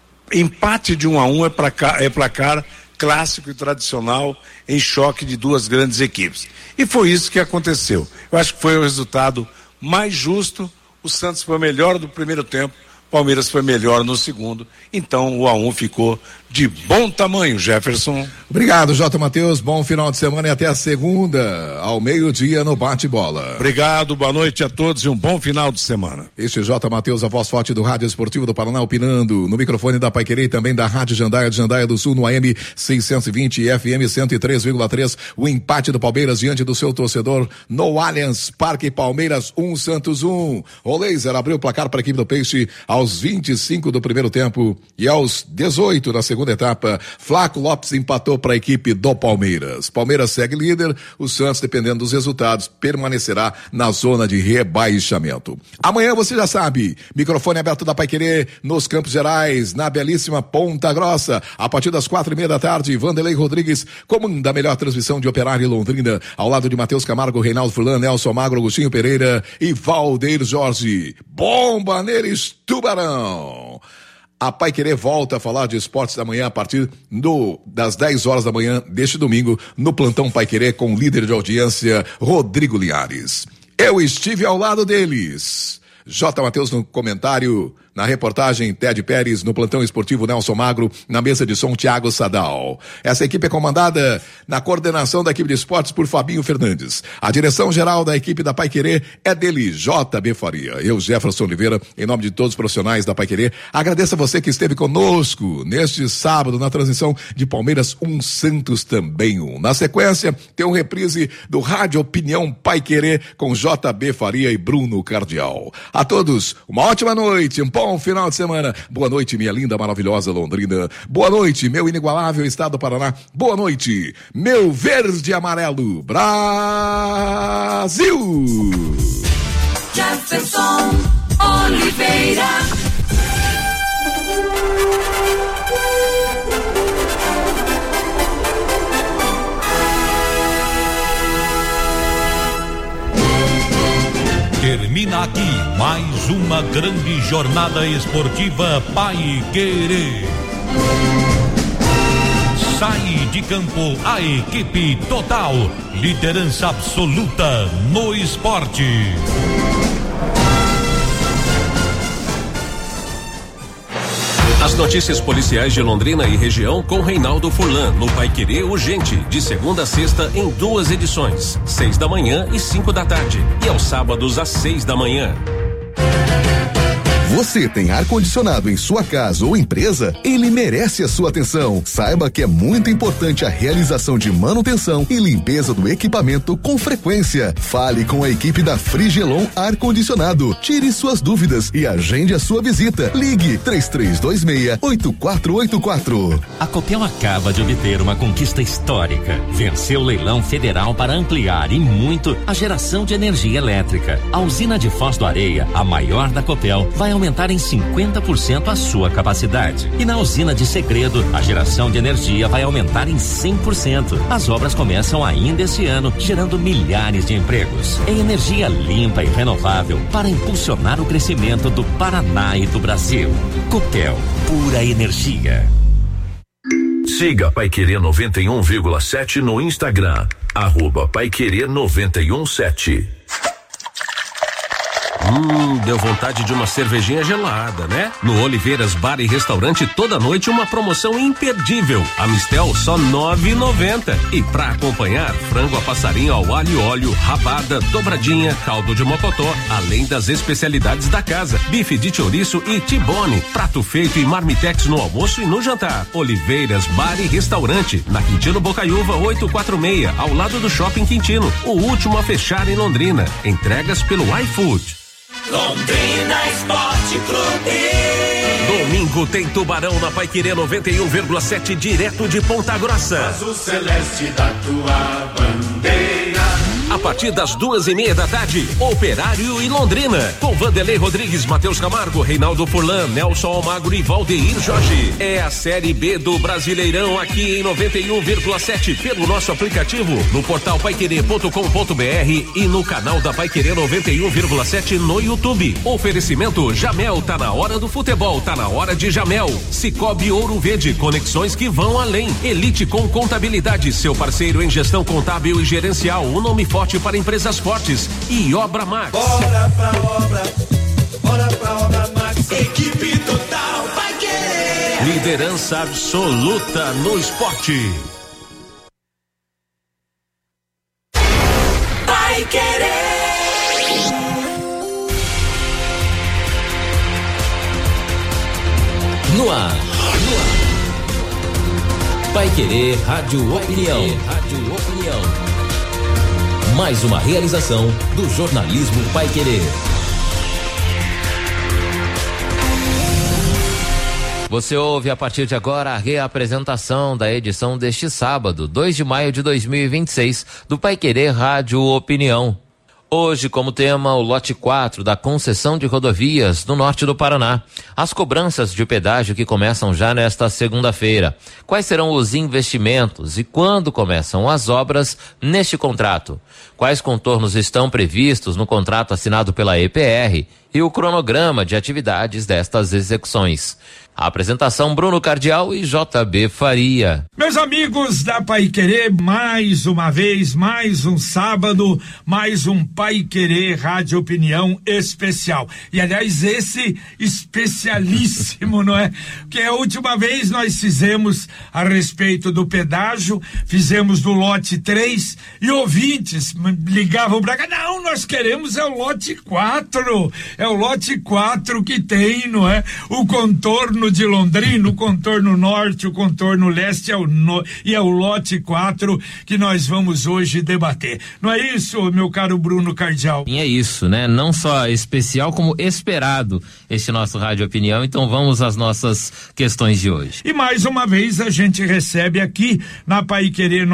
empate de 1-1 é placar clássico e tradicional em choque de duas grandes equipes. E foi isso que aconteceu. Eu acho que foi o resultado mais justo. O Santos foi melhor do primeiro tempo, o Palmeiras foi melhor no segundo, então o 1-1 ficou de bom tamanho, Jefferson. Obrigado, J. Matheus, bom final de semana e até a segunda, ao meio-dia no Bate-Bola. Obrigado, boa noite a todos e um bom final de semana. Este é J. Matheus, a voz forte do Rádio Esportivo do Paraná, opinando no microfone da Paiquerê e também da Rádio Jandaia de Jandaia do Sul, no AM 620 e FM 103,3, o empate do Palmeiras diante do seu torcedor no Allianz Parque. Palmeiras 1, Santos 1. O Laser abriu o placar para a equipe do Peixe aos 25 do primeiro tempo e aos 18 da segunda etapa, Flaco Lopes empatou para a equipe do Palmeiras. Palmeiras segue líder, o Santos, dependendo dos resultados, permanecerá na zona de rebaixamento. Amanhã você já sabe, microfone aberto da Paiquerê nos Campos Gerais, na belíssima Ponta Grossa, a partir das 4:30 da tarde, Vanderlei Rodrigues comanda a melhor transmissão de Operário Londrina, ao lado de Matheus Camargo, Reinaldo Furlan, Nelson Magro, Agostinho Pereira e Valdeir Jorge. Bomba neles, Tubarão! A Paiquerê volta a falar de esportes da manhã a partir das 10 horas da manhã deste domingo, no Plantão Paiquerê, com o líder de audiência, Rodrigo Linhares. Eu estive ao lado deles. J. Matheus no comentário, na reportagem Ted Pérez, no plantão esportivo Nelson Magro, na mesa de som Thiago Sadal. Essa equipe é comandada na coordenação da equipe de esportes por Fabinho Fernandes. A direção geral da equipe da Paiquerê é dele, JB Faria. Eu, Jefferson Oliveira, em nome de todos os profissionais da Paiquerê, agradeço a você que esteve conosco neste sábado na transmissão de Palmeiras 1, Santos também 1. Na sequência, tem um reprise do Rádio Opinião Paiquerê com JB Faria e Bruno Cardial. A todos, uma ótima noite, um bom final de semana. Boa noite, minha linda, maravilhosa Londrina. Boa noite, meu inigualável estado do Paraná. Boa noite, meu verde e amarelo Brasil. Jefferson Oliveira. Termina aqui mais uma grande jornada esportiva Paiquerê. Sai de campo a equipe total, liderança absoluta no esporte. As notícias policiais de Londrina e região com Reinaldo Furlan, no Paiquerê Urgente, de segunda a sexta em 2 edições, 6 da manhã e 5 da tarde, e aos sábados às 6 da manhã. Você tem ar-condicionado em sua casa ou empresa? Ele merece a sua atenção. Saiba que é muito importante a realização de manutenção e limpeza do equipamento com frequência. Fale com a equipe da Frigelon Ar-Condicionado. Tire suas dúvidas e agende a sua visita. Ligue 3326-8484. A Copel acaba de obter uma conquista histórica. Venceu o leilão federal para ampliar e muito a geração de energia elétrica. A usina de Foz do Areia, a maior da Copel, vai aumentar em 50% a sua capacidade. E na usina de Segredo, a geração de energia vai aumentar em 100%. As obras começam ainda esse ano, gerando milhares de empregos em energia limpa e renovável para impulsionar o crescimento do Paraná e do Brasil. Copel, pura energia. Siga Paiquerê 91,7 no Instagram, @Paiquerê 917. Deu vontade de uma cervejinha gelada, né? No Oliveiras Bar e Restaurante, toda noite uma promoção imperdível. A Mistel só R$9,90. E pra acompanhar, frango a passarinho ao alho e óleo, rabada, dobradinha, caldo de mocotó, além das especialidades da casa, bife de chouriço e tibone, prato feito e marmitex no almoço e no jantar. Oliveiras Bar e Restaurante, na Quintino Bocaiúva 846, ao lado do Shopping Quintino, o último a fechar em Londrina. Entregas pelo iFood. Londrina Esporte Clube. Domingo tem Tubarão na Paiquerê 91,7, direto de Ponta Grossa. Azul celeste da tua bandeira. A partir das 2:30 da tarde, Operário e Londrina, com Vanderlei Rodrigues, Matheus Camargo, Reinaldo Furlan, Nelson Almagro e Valdeir Jorge. É a Série B do Brasileirão aqui em 91,7 pelo nosso aplicativo, no portal paiquerê.com.br e no canal da Paiquerê 91,7 no YouTube. Oferecimento Jamel, tá na hora do futebol, tá na hora de Jamel. Cicobi Ouro Verde, conexões que vão além. Elite com Contabilidade, seu parceiro em gestão contábil e gerencial, o nome forte para empresas fortes. E Obra Max. Bora pra obra Max. Equipe total Paiquerê. Liderança absoluta no esporte. Paiquerê. No ar. Paiquerê Rádio Opinião. Mais uma realização do jornalismo Paiquerê. Você ouve a partir de agora a reapresentação da edição deste sábado, 2 de maio de 2026, do Paiquerê Rádio Opinião. Hoje, como tema, o lote 4 da concessão de rodovias no norte do Paraná. As cobranças de pedágio que começam já nesta segunda-feira. Quais serão os investimentos e quando começam as obras neste contrato? Quais contornos estão previstos no contrato assinado pela EPR e o cronograma de atividades destas execuções? A apresentação Bruno Cardial e JB Faria. Meus amigos da Paiquerê, mais uma vez, mais um sábado, mais um Paiquerê Rádio Opinião especial. E aliás, esse especialíssimo, não é? Porque a última vez nós fizemos a respeito do pedágio, fizemos do lote 3 e ouvintes ligavam pra cá, não, nós queremos é o lote 4, é o lote 4 que tem, não é? O contorno de Londrina, o contorno norte, o contorno leste e é o lote 4 que nós vamos hoje debater. Não é isso, meu caro Bruno Cardial? E é isso, né? Não só especial, como esperado este nosso Rádio Opinião. Então vamos às nossas questões de hoje. E mais uma vez a gente recebe aqui na Paiquerê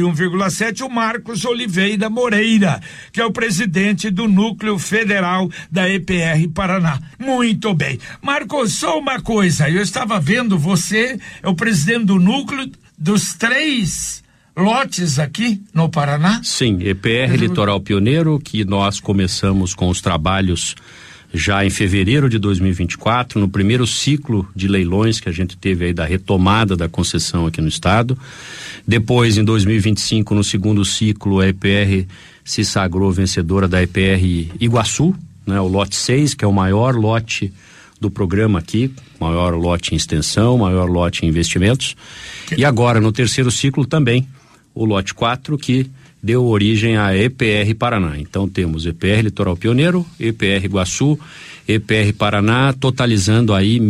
91,7 o Marcos Oliveira Moreira, que é o presidente do Núcleo Federal da EPR Paraná. Muito bem. Marcos, só uma coisa, eu estava vendo, você é o presidente do núcleo dos 3 lotes aqui no Paraná? Sim, EPR Litoral Pioneiro, que nós começamos com os trabalhos já em fevereiro de 2024, no primeiro ciclo de leilões que a gente teve aí da retomada da concessão aqui no estado. Depois, em 2025, no segundo ciclo, a EPR se sagrou vencedora da EPR Iguaçu, né, o lote 6, que é o maior lote do programa aqui, maior lote em extensão, maior lote em investimentos. E agora, no terceiro ciclo também, o lote 4, que deu origem à EPR Paraná. Então temos EPR Litoral Pioneiro, EPR Iguaçu, EPR Paraná, totalizando aí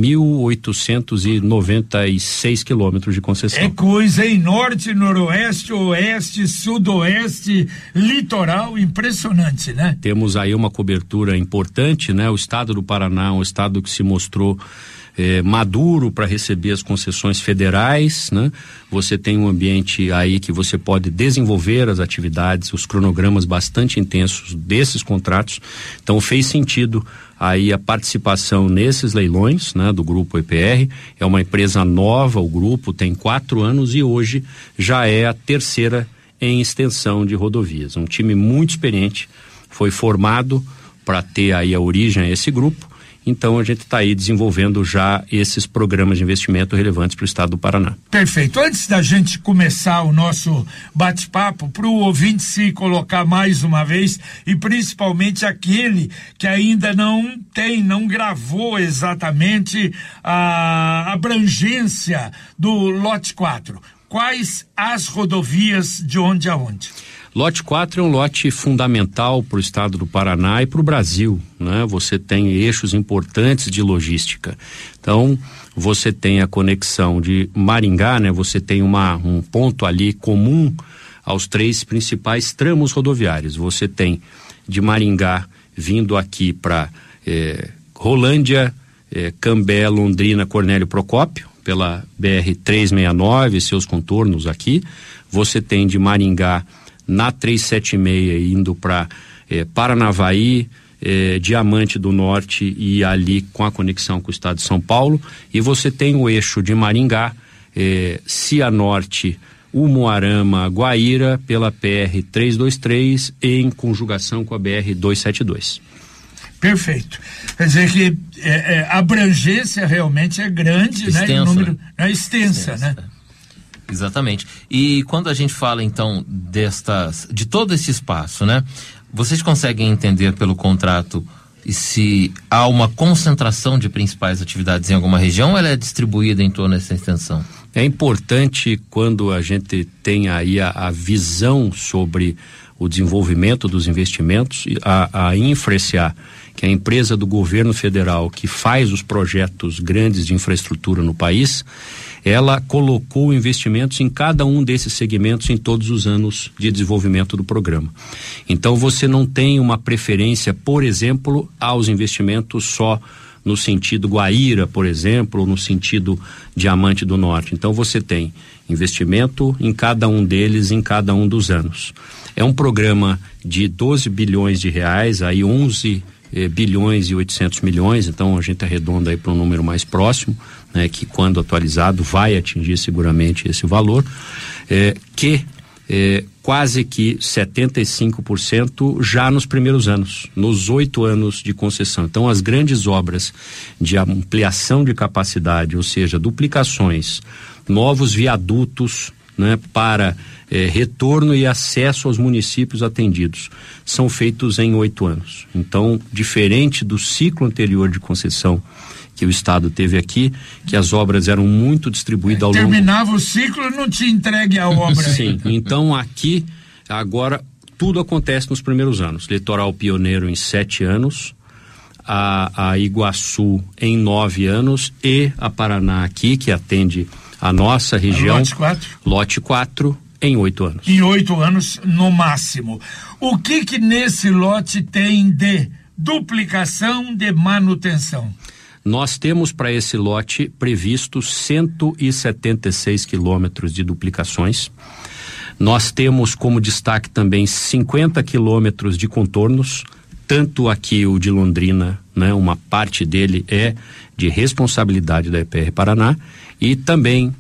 1.896 quilômetros de concessão. É coisa, hein? Norte, noroeste, oeste, sudoeste, litoral, impressionante, né? Temos aí uma cobertura importante, né? O estado do Paraná é um estado que se mostrou maduro para receber as concessões federais, né? Você tem um ambiente aí que você pode desenvolver as atividades, os cronogramas bastante intensos desses contratos. Então fez sentido aí a participação nesses leilões, né, do grupo EPR. É uma empresa nova, o grupo tem 4 anos e hoje já é a terceira em extensão de rodovias. Um time muito experiente, foi formado para ter aí a origem a esse grupo. Então a gente está aí desenvolvendo já esses programas de investimento relevantes para o estado do Paraná. Perfeito. Antes da gente começar o nosso bate-papo, para o ouvinte se colocar mais uma vez, e principalmente aquele que ainda não gravou exatamente a abrangência do lote 4. Quais as rodovias de onde a onde? Lote 4 é um lote fundamental para o estado do Paraná e para o Brasil, né? Você tem eixos importantes de logística. Então, você tem a conexão de Maringá, né? Você tem um ponto ali comum aos 3 principais tramos rodoviários. Você tem de Maringá vindo aqui para Rolândia, Cambé, Londrina, Cornélio Procópio, pela BR-369, seus contornos aqui. Você tem de Maringá na 376 indo para Paranavaí, Diamante do Norte e ali com a conexão com o estado de São Paulo. E você tem o eixo de Maringá, Cianorte, Umuarama, Guaíra pela PR-323 em conjugação com a BR-272. Perfeito. Quer dizer que a abrangência realmente é grande, extensa, né? E o número é extensa, né? Exatamente. E quando a gente fala então de todo esse espaço, né? Vocês conseguem entender pelo contrato se há uma concentração de principais atividades em alguma região ou ela é distribuída em toda essa extensão? É importante, quando a gente tem aí a visão sobre o desenvolvimento dos investimentos, a Infra-SA, que é a empresa do governo federal que faz os projetos grandes de infraestrutura no país, ela colocou investimentos em cada um desses segmentos em todos os anos de desenvolvimento do programa. Então você não tem uma preferência, por exemplo, aos investimentos só no sentido Guaíra, por exemplo, ou no sentido Diamante do Norte. Então você tem investimento em cada um deles em cada um dos anos. É um programa de 12 bilhões de reais, aí 11 bilhões e 800 milhões, então a gente arredonda aí para um número mais próximo, né, que quando atualizado vai atingir seguramente esse valor, quase que 75% já nos primeiros anos, nos 8 anos de concessão. Então as grandes obras de ampliação de capacidade, ou seja, duplicações, novos viadutos, né, para retorno e acesso aos municípios atendidos, são feitos em 8 anos. Então, diferente do ciclo anterior de concessão que o Estado teve aqui, que as obras eram muito distribuídas ao longo... Terminava o ciclo e não te entregue a obra. Sim, então aqui, agora, tudo acontece nos primeiros anos. Litoral Pioneiro em 7 anos, a Iguaçu em 9 anos e a Paraná aqui, que atende a nossa região... Lote 4, em 8 anos. Em 8 anos, no máximo. O que nesse lote tem de duplicação de manutenção? Nós temos para esse lote previsto 176 quilômetros de duplicações. Nós temos como destaque também 50 quilômetros de contornos, tanto aqui o de Londrina, né, uma parte dele é de responsabilidade da EPR Paraná, e também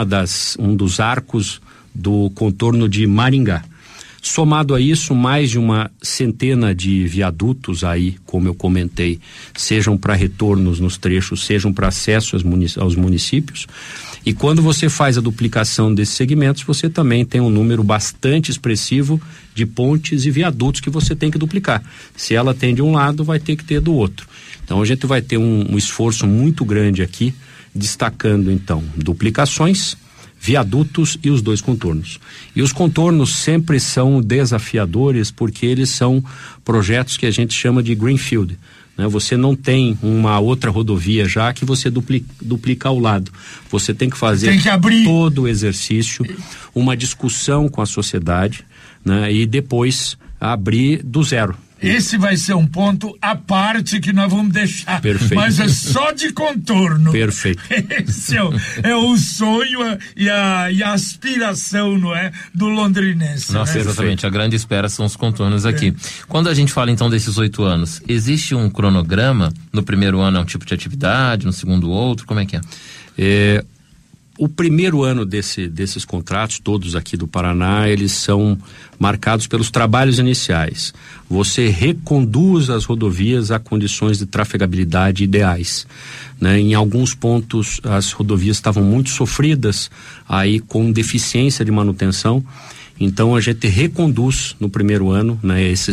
um dos arcos do contorno de Maringá. Somado a isso, mais de uma centena de viadutos aí, como eu comentei, sejam para retornos nos trechos, sejam para acesso aos municípios. E quando você faz a duplicação desses segmentos, você também tem um número bastante expressivo de pontes e viadutos que você tem que duplicar. Se ela tem de um lado, vai ter que ter do outro. Então a gente vai ter um esforço muito grande aqui, destacando então duplicações, viadutos e os 2 contornos. E os contornos sempre são desafiadores porque eles são projetos que a gente chama de greenfield, né? Você não tem uma outra rodovia já que você duplica ao lado. Você tem que fazer todo o exercício, uma discussão com a sociedade, né? E depois abrir do zero. Esse vai ser um ponto à parte que nós vamos deixar. Perfeito. Mas é só de contorno. Perfeito. Esse é o sonho e a aspiração, não é? Do londrinense. Nossa, né? Exatamente. A grande espera são os contornos aqui. Quando a gente fala então desses 8 anos, existe um cronograma? No primeiro ano é um tipo de atividade, no segundo outro, como é que é? O primeiro ano desses contratos, todos aqui do Paraná, eles são marcados pelos trabalhos iniciais. Você reconduz as rodovias a condições de trafegabilidade ideais, né? Em alguns pontos as rodovias estavam muito sofridas, aí com deficiência de manutenção. Então a gente reconduz no primeiro ano, né, esses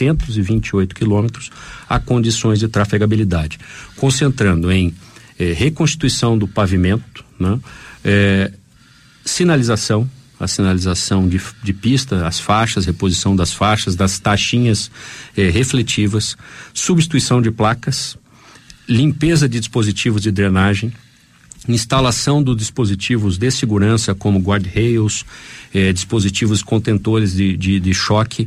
628 quilômetros a condições de trafegabilidade, concentrando em reconstituição do pavimento, né? Sinalização, a sinalização de pista, as faixas, reposição das faixas, das taxinhas refletivas, substituição de placas, limpeza de dispositivos de drenagem, instalação dos dispositivos de segurança como guardrails, dispositivos contentores de choque,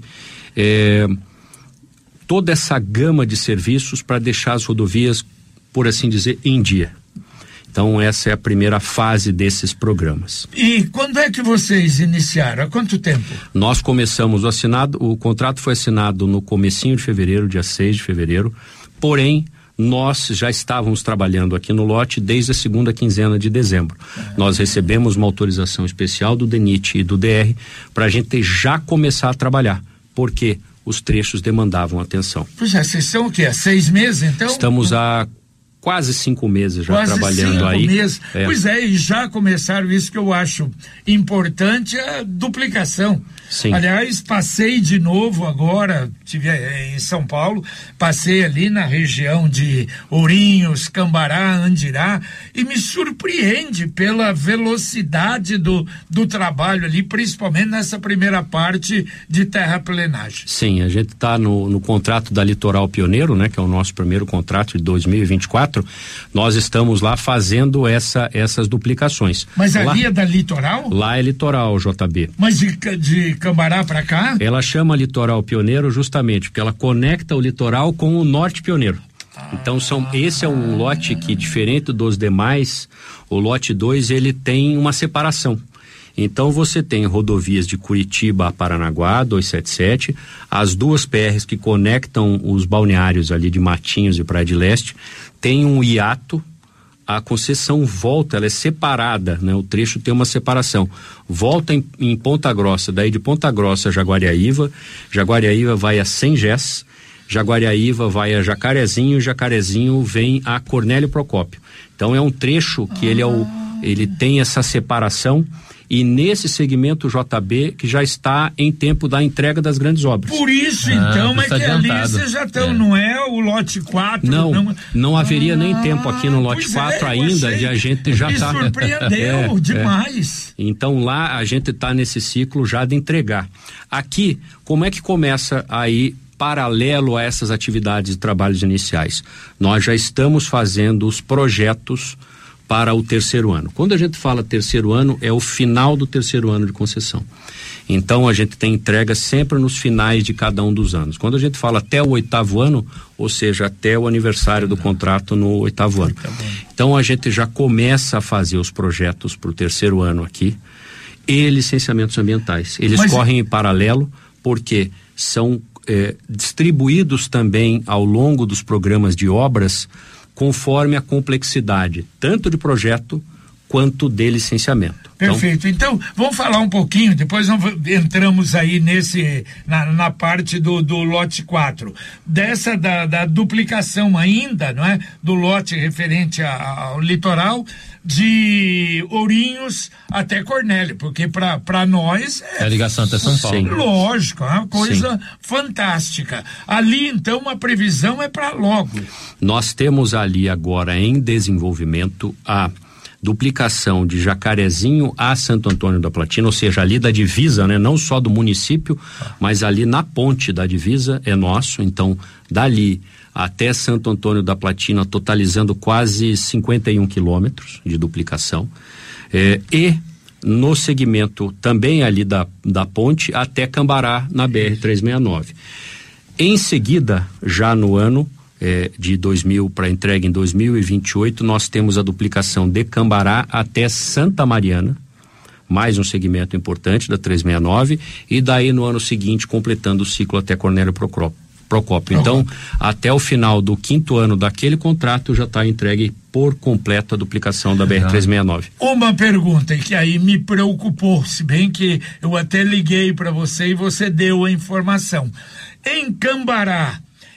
toda essa gama de serviços para deixar as rodovias, por assim dizer, em dia. Então essa é a primeira fase desses programas. E quando é que vocês iniciaram? Há quanto tempo? Nós começamos o contrato foi assinado no comecinho de fevereiro, dia 6 de fevereiro, porém nós já estávamos trabalhando aqui no lote desde a segunda quinzena de dezembro. Nós recebemos uma autorização especial do DENIT e do DR para a gente já começar a trabalhar, porque os trechos demandavam atenção. Pois é, vocês são o quê? Há 6 meses então? Estamos há quase 5 meses já quase trabalhando 5 aí. Meses. Pois é, e já começaram isso que eu acho importante, a duplicação. Sim. Aliás, passei de novo agora, estive em São Paulo, passei ali na região de Ourinhos, Cambará, Andirá, e me surpreende pela velocidade do trabalho ali, principalmente nessa primeira parte de terraplenagem. Sim, a gente está no contrato da Litoral Pioneiro, né, que é o nosso primeiro contrato de 2024, nós estamos lá fazendo essas duplicações. Mas lá, ali é da Litoral? Lá é Litoral, JB. Mas de Cambará para cá? Ela chama Litoral Pioneiro justamente porque ela conecta o litoral com o Norte Pioneiro. Então esse é um lote que, diferente dos demais, o lote 2 ele tem uma separação. Então você tem rodovias de Curitiba a Paranaguá, 277, as duas PRs que conectam os balneários ali de Matinhos e Praia de Leste, tem um hiato. A concessão volta, ela é separada, né? O trecho tem uma separação. Volta em Ponta Grossa, daí de Ponta Grossa a Jaguariaíva vai a Sengés, Jaguariaíva vai a Jacarezinho, Jacarezinho vem a Cornélio Procópio. Então é um trecho que ele tem essa separação. E nesse segmento JB que já está em tempo da entrega das grandes obras. Por isso, então, é que ali vocês já estão, não é o lote 4? Não haveria nem tempo aqui no lote 4 ainda, e a gente já está. Me surpreendeu demais. Então lá a gente está nesse ciclo já de entregar. Aqui, como é que começa aí, paralelo a essas atividades de trabalhos iniciais? Nós já estamos fazendo os projetos para o terceiro ano. Quando a gente fala terceiro ano, é o final do terceiro ano de concessão. Então a gente tem entrega sempre nos finais de cada um dos anos. Quando a gente fala até o 8º ano, ou seja, até o aniversário do contrato no 8º ano. Então a gente já começa a fazer os projetos para o terceiro ano aqui e licenciamentos ambientais. Eles correm em paralelo porque são distribuídos também ao longo dos programas de obras conforme a complexidade, tanto de projeto quanto de licenciamento. Perfeito. Então, vamos falar um pouquinho, depois nós entramos aí na parte do lote 4. Dessa da duplicação ainda, não é? Do lote referente ao litoral, de Ourinhos até Cornélio, porque para nós é a ligação até São Paulo. Sim. Lógico, é uma coisa fantástica. Ali, então, a previsão é para logo. Nós temos ali agora em desenvolvimento a duplicação de Jacarezinho a Santo Antônio da Platina, ou seja, ali da divisa, né? Não só do município, mas ali na ponte da divisa é nosso, então dali até Santo Antônio da Platina, totalizando quase 51 quilômetros de duplicação, e no segmento também ali da ponte até Cambará na BR-369. Em seguida, já no ano de 2000 para entrega em 2028, nós temos a duplicação de Cambará até Santa Mariana, mais um segmento importante da 369, e daí no ano seguinte completando o ciclo até Cornélio Procópio. Então, até o final do 5º ano daquele contrato já está entregue por completo a duplicação da BR-369. Uma pergunta que aí me preocupou, se bem que eu até liguei para você e você deu a informação. Em Cambará,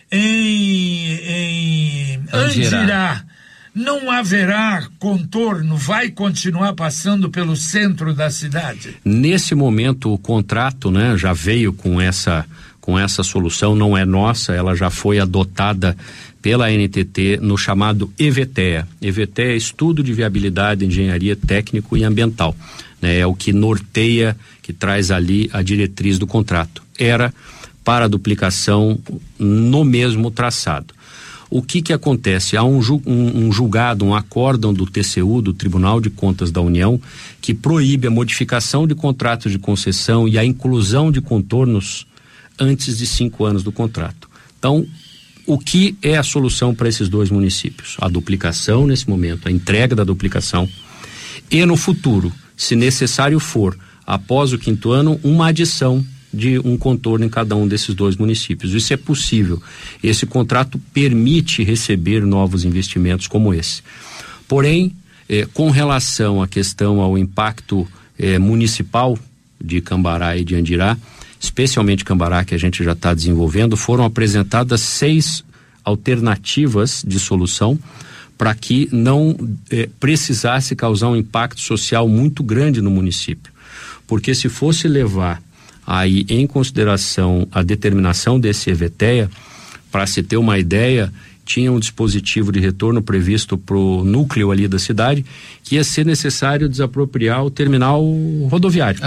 em Andirá, não haverá contorno? Vai continuar passando pelo centro da cidade? Nesse momento o contrato, né, já veio com essa solução, não é nossa, ela já foi adotada pela NTT no chamado EVTEA. EVTEA é Estudo de Viabilidade, Engenharia Técnico e Ambiental, né, é o que norteia, que traz ali a diretriz do contrato. Era para a duplicação no mesmo traçado. O que acontece? Há um julgado, um acórdão do TCU, do Tribunal de Contas da União, que proíbe a modificação de contratos de concessão e a inclusão de contornos antes de 5 anos do contrato. Então, o que é a solução para esses dois municípios? A duplicação nesse momento, a entrega da duplicação, e no futuro, se necessário for, após o 5º ano, uma adição de um contorno em cada um desses dois municípios. Isso é possível. Esse contrato permite receber novos investimentos como esse. Porém, com relação à questão ao impacto municipal de Cambará e de Andirá, especialmente Cambará, que a gente já está desenvolvendo, foram apresentadas 6 alternativas de solução para que não precisasse causar um impacto social muito grande no município. Porque se fosse levar aí em consideração a determinação desse EVTEA, para se ter uma ideia, tinha um dispositivo de retorno previsto para o núcleo ali da cidade, que ia ser necessário desapropriar o terminal rodoviário.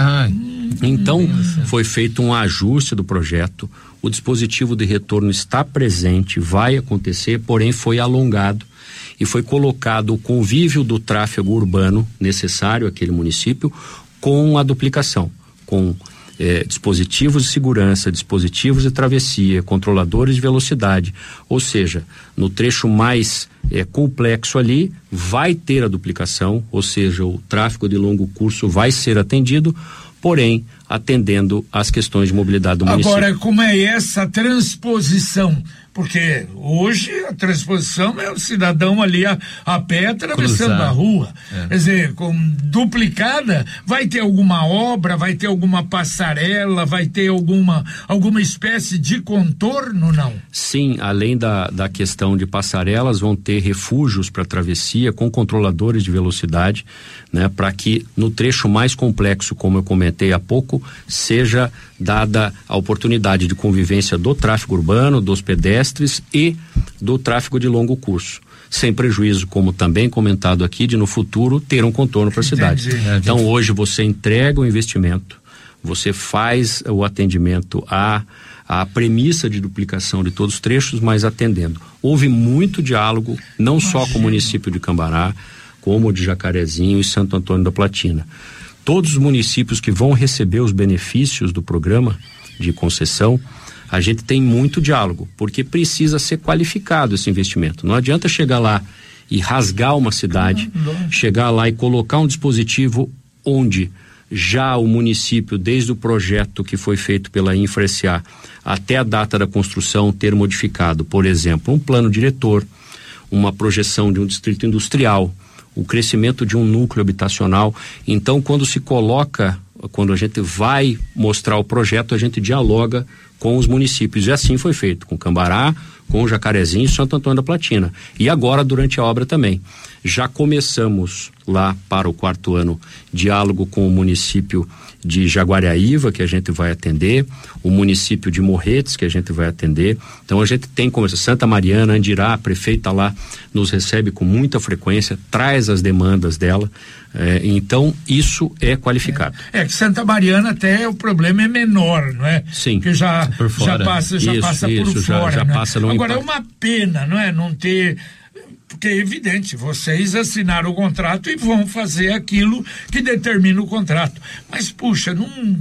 Então, foi feito um ajuste do projeto, o dispositivo de retorno está presente, vai acontecer, porém foi alongado e foi colocado o convívio do tráfego urbano necessário àquele município com a duplicação, com dispositivos de segurança, dispositivos de travessia, controladores de velocidade, ou seja, no trecho mais complexo ali vai ter a duplicação, ou seja, o tráfego de longo curso vai ser atendido, porém atendendo às questões de mobilidade do município. Agora, como é essa transposição? Porque hoje a transposição é o cidadão ali a pé atravessando a rua. Quer dizer, duplicada, vai ter alguma obra, vai ter alguma passarela, vai ter alguma espécie de contorno, não? Sim, além da questão de passarelas, vão ter refúgios para travessia com controladores de velocidade, né, para que no trecho mais complexo, como eu comentei há pouco, seja dada a oportunidade de convivência do tráfego urbano, dos pedestres e do tráfego de longo curso, sem prejuízo, como também comentado aqui, de no futuro ter um contorno para a cidade. Então hoje você entrega o investimento, você faz o atendimento à premissa de duplicação de todos os trechos, mas atendendo. Houve muito diálogo, não só com o município de Cambará, como de Jacarezinho e Santo Antônio da Platina. Todos os municípios que vão receber os benefícios do programa de concessão, a gente tem muito diálogo, porque precisa ser qualificado esse investimento. Não adianta chegar lá e rasgar uma cidade, chegar lá e colocar um dispositivo onde já o município, desde o projeto que foi feito pela Infra-SA até a data da construção, ter modificado, por exemplo, um plano diretor, uma projeção de um distrito industrial, o crescimento de um núcleo habitacional. Então, quando a gente vai mostrar o projeto, a gente dialoga com os municípios, e assim foi feito com Cambará, com Jacarezinho e Santo Antônio da Platina, e agora durante a obra também. Já começamos lá para o 4º ano diálogo com o município de Jaguariaíva, que a gente vai atender, o município de Morretes, que a gente vai atender. Então a gente tem como Santa Mariana, Andirá, a prefeita lá nos recebe com muita frequência, traz as demandas dela, então isso é qualificado. Que Santa Mariana até o problema é menor, não é? Sim. Porque já passa por fora. Já passa no Agora impacto. É uma pena, não é? Não ter. Porque é evidente, vocês assinaram o contrato e vão fazer aquilo que determina o contrato. Mas, puxa,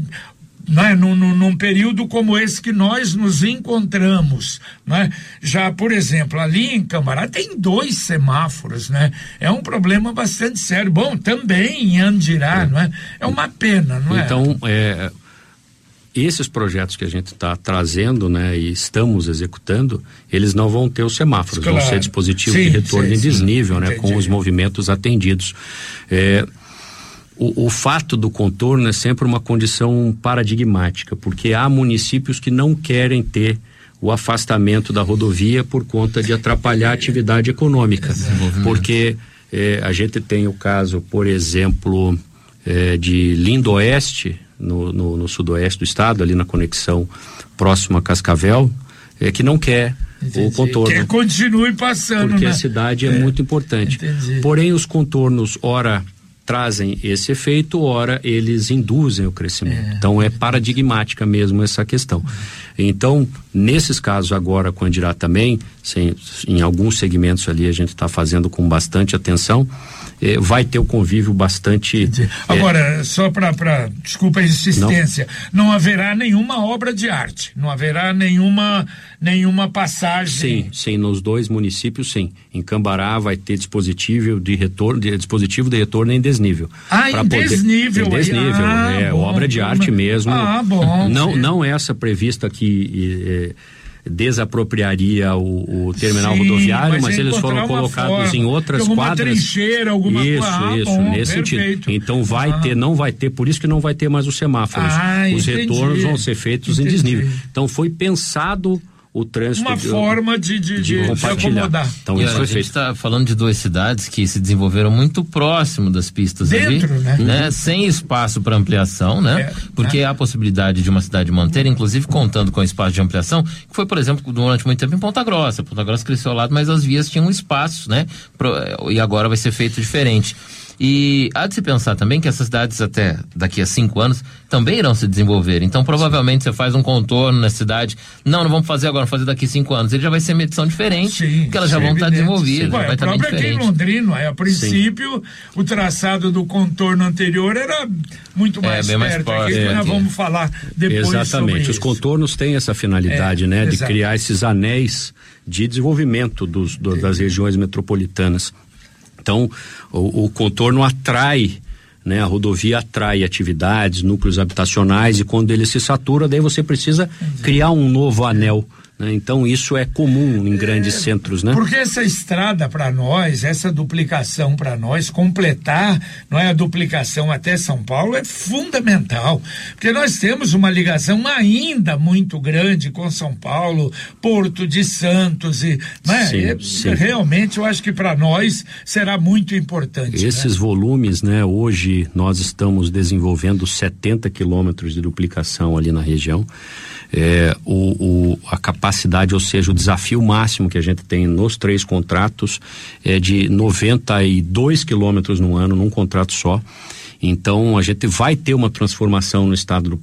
num período como esse que nós nos encontramos, né? Já, por exemplo, ali em Cambará tem 2 semáforos, né? É um problema bastante sério. Bom, também em Andirá, não é? É uma pena, não é? Então, esses projetos que a gente está trazendo, né, e estamos executando, eles não vão ter os semáforos, vão ser dispositivos de retorno em desnível, né, com os movimentos atendidos. O fato do contorno é sempre uma condição paradigmática, porque há municípios que não querem ter o afastamento da rodovia por conta de atrapalhar a atividade econômica, porque a gente tem o caso, por exemplo, de Lindoeste, no sudoeste do estado, ali na conexão próxima a Cascavel, que não quer o contorno. Que continue passando, porque né? a cidade é muito importante. Porém, os contornos, ora trazem esse efeito, ora eles induzem o crescimento. Então é paradigmática mesmo essa questão. Então, nesses casos agora com a Andirá também, em alguns segmentos ali a gente está fazendo com bastante atenção, vai ter o convívio bastante... Agora, só para desculpa a insistência, não haverá nenhuma obra de arte, não haverá nenhuma passagem... Sim, nos 2 municípios, sim. Em Cambará vai ter dispositivo de retorno em desnível. Desnível. Em desnível, obra de arte mesmo. Bom. Não essa prevista que desapropriaria o terminal rodoviário, mas eles foram colocados em outras quadras. Trincheira, alguma isso, nesse sentido. Então não vai ter, por isso que não vai ter mais os semáforos. Os retornos vão ser feitos em desnível. Então foi pensado o trânsito. Uma forma de acomodar. Então, isso a gente está falando de 2 cidades que se desenvolveram muito próximo das pistas dentro, ali, né? Sem espaço para ampliação, né? Porque há a possibilidade de uma cidade manter, inclusive contando com espaço de ampliação, que foi, por exemplo, durante muito tempo em Ponta Grossa. Ponta Grossa cresceu ao lado, mas as vias tinham espaço, né? E agora vai ser feito diferente. E há de se pensar também que essas cidades até daqui a 5 anos também irão se desenvolver. Então provavelmente você faz um contorno na cidade, não vamos fazer agora, vamos fazer daqui a 5 anos. Ele já vai ser medição diferente, porque elas já vão estar desenvolvidas. Vai estar bem diferente. Aqui em Londrina, a princípio, o traçado do contorno anterior era muito mais perto. Aqui nós vamos falar depois. Exatamente, sobre os contornos têm essa finalidade, né? De criar esses anéis de desenvolvimento das regiões metropolitanas. Então, o contorno atrai, né? A rodovia atrai atividades, núcleos habitacionais, e quando ele se satura, daí você precisa criar um novo anel, né? Então, isso é comum em grandes centros, né? Porque essa estrada para nós, essa duplicação para nós, completar, não é, a duplicação até São Paulo é fundamental, porque nós temos uma ligação ainda muito grande com São Paulo, Porto de Santos, e, né? Sim. Realmente eu acho que para nós será muito importante. Esses volumes, né? Hoje nós estamos desenvolvendo 70 quilômetros de duplicação ali na região. A capacidade, ou seja, o desafio máximo que a gente tem nos 3 contratos é de 92 quilômetros no ano, num contrato só. Então a gente vai ter uma transformação no estado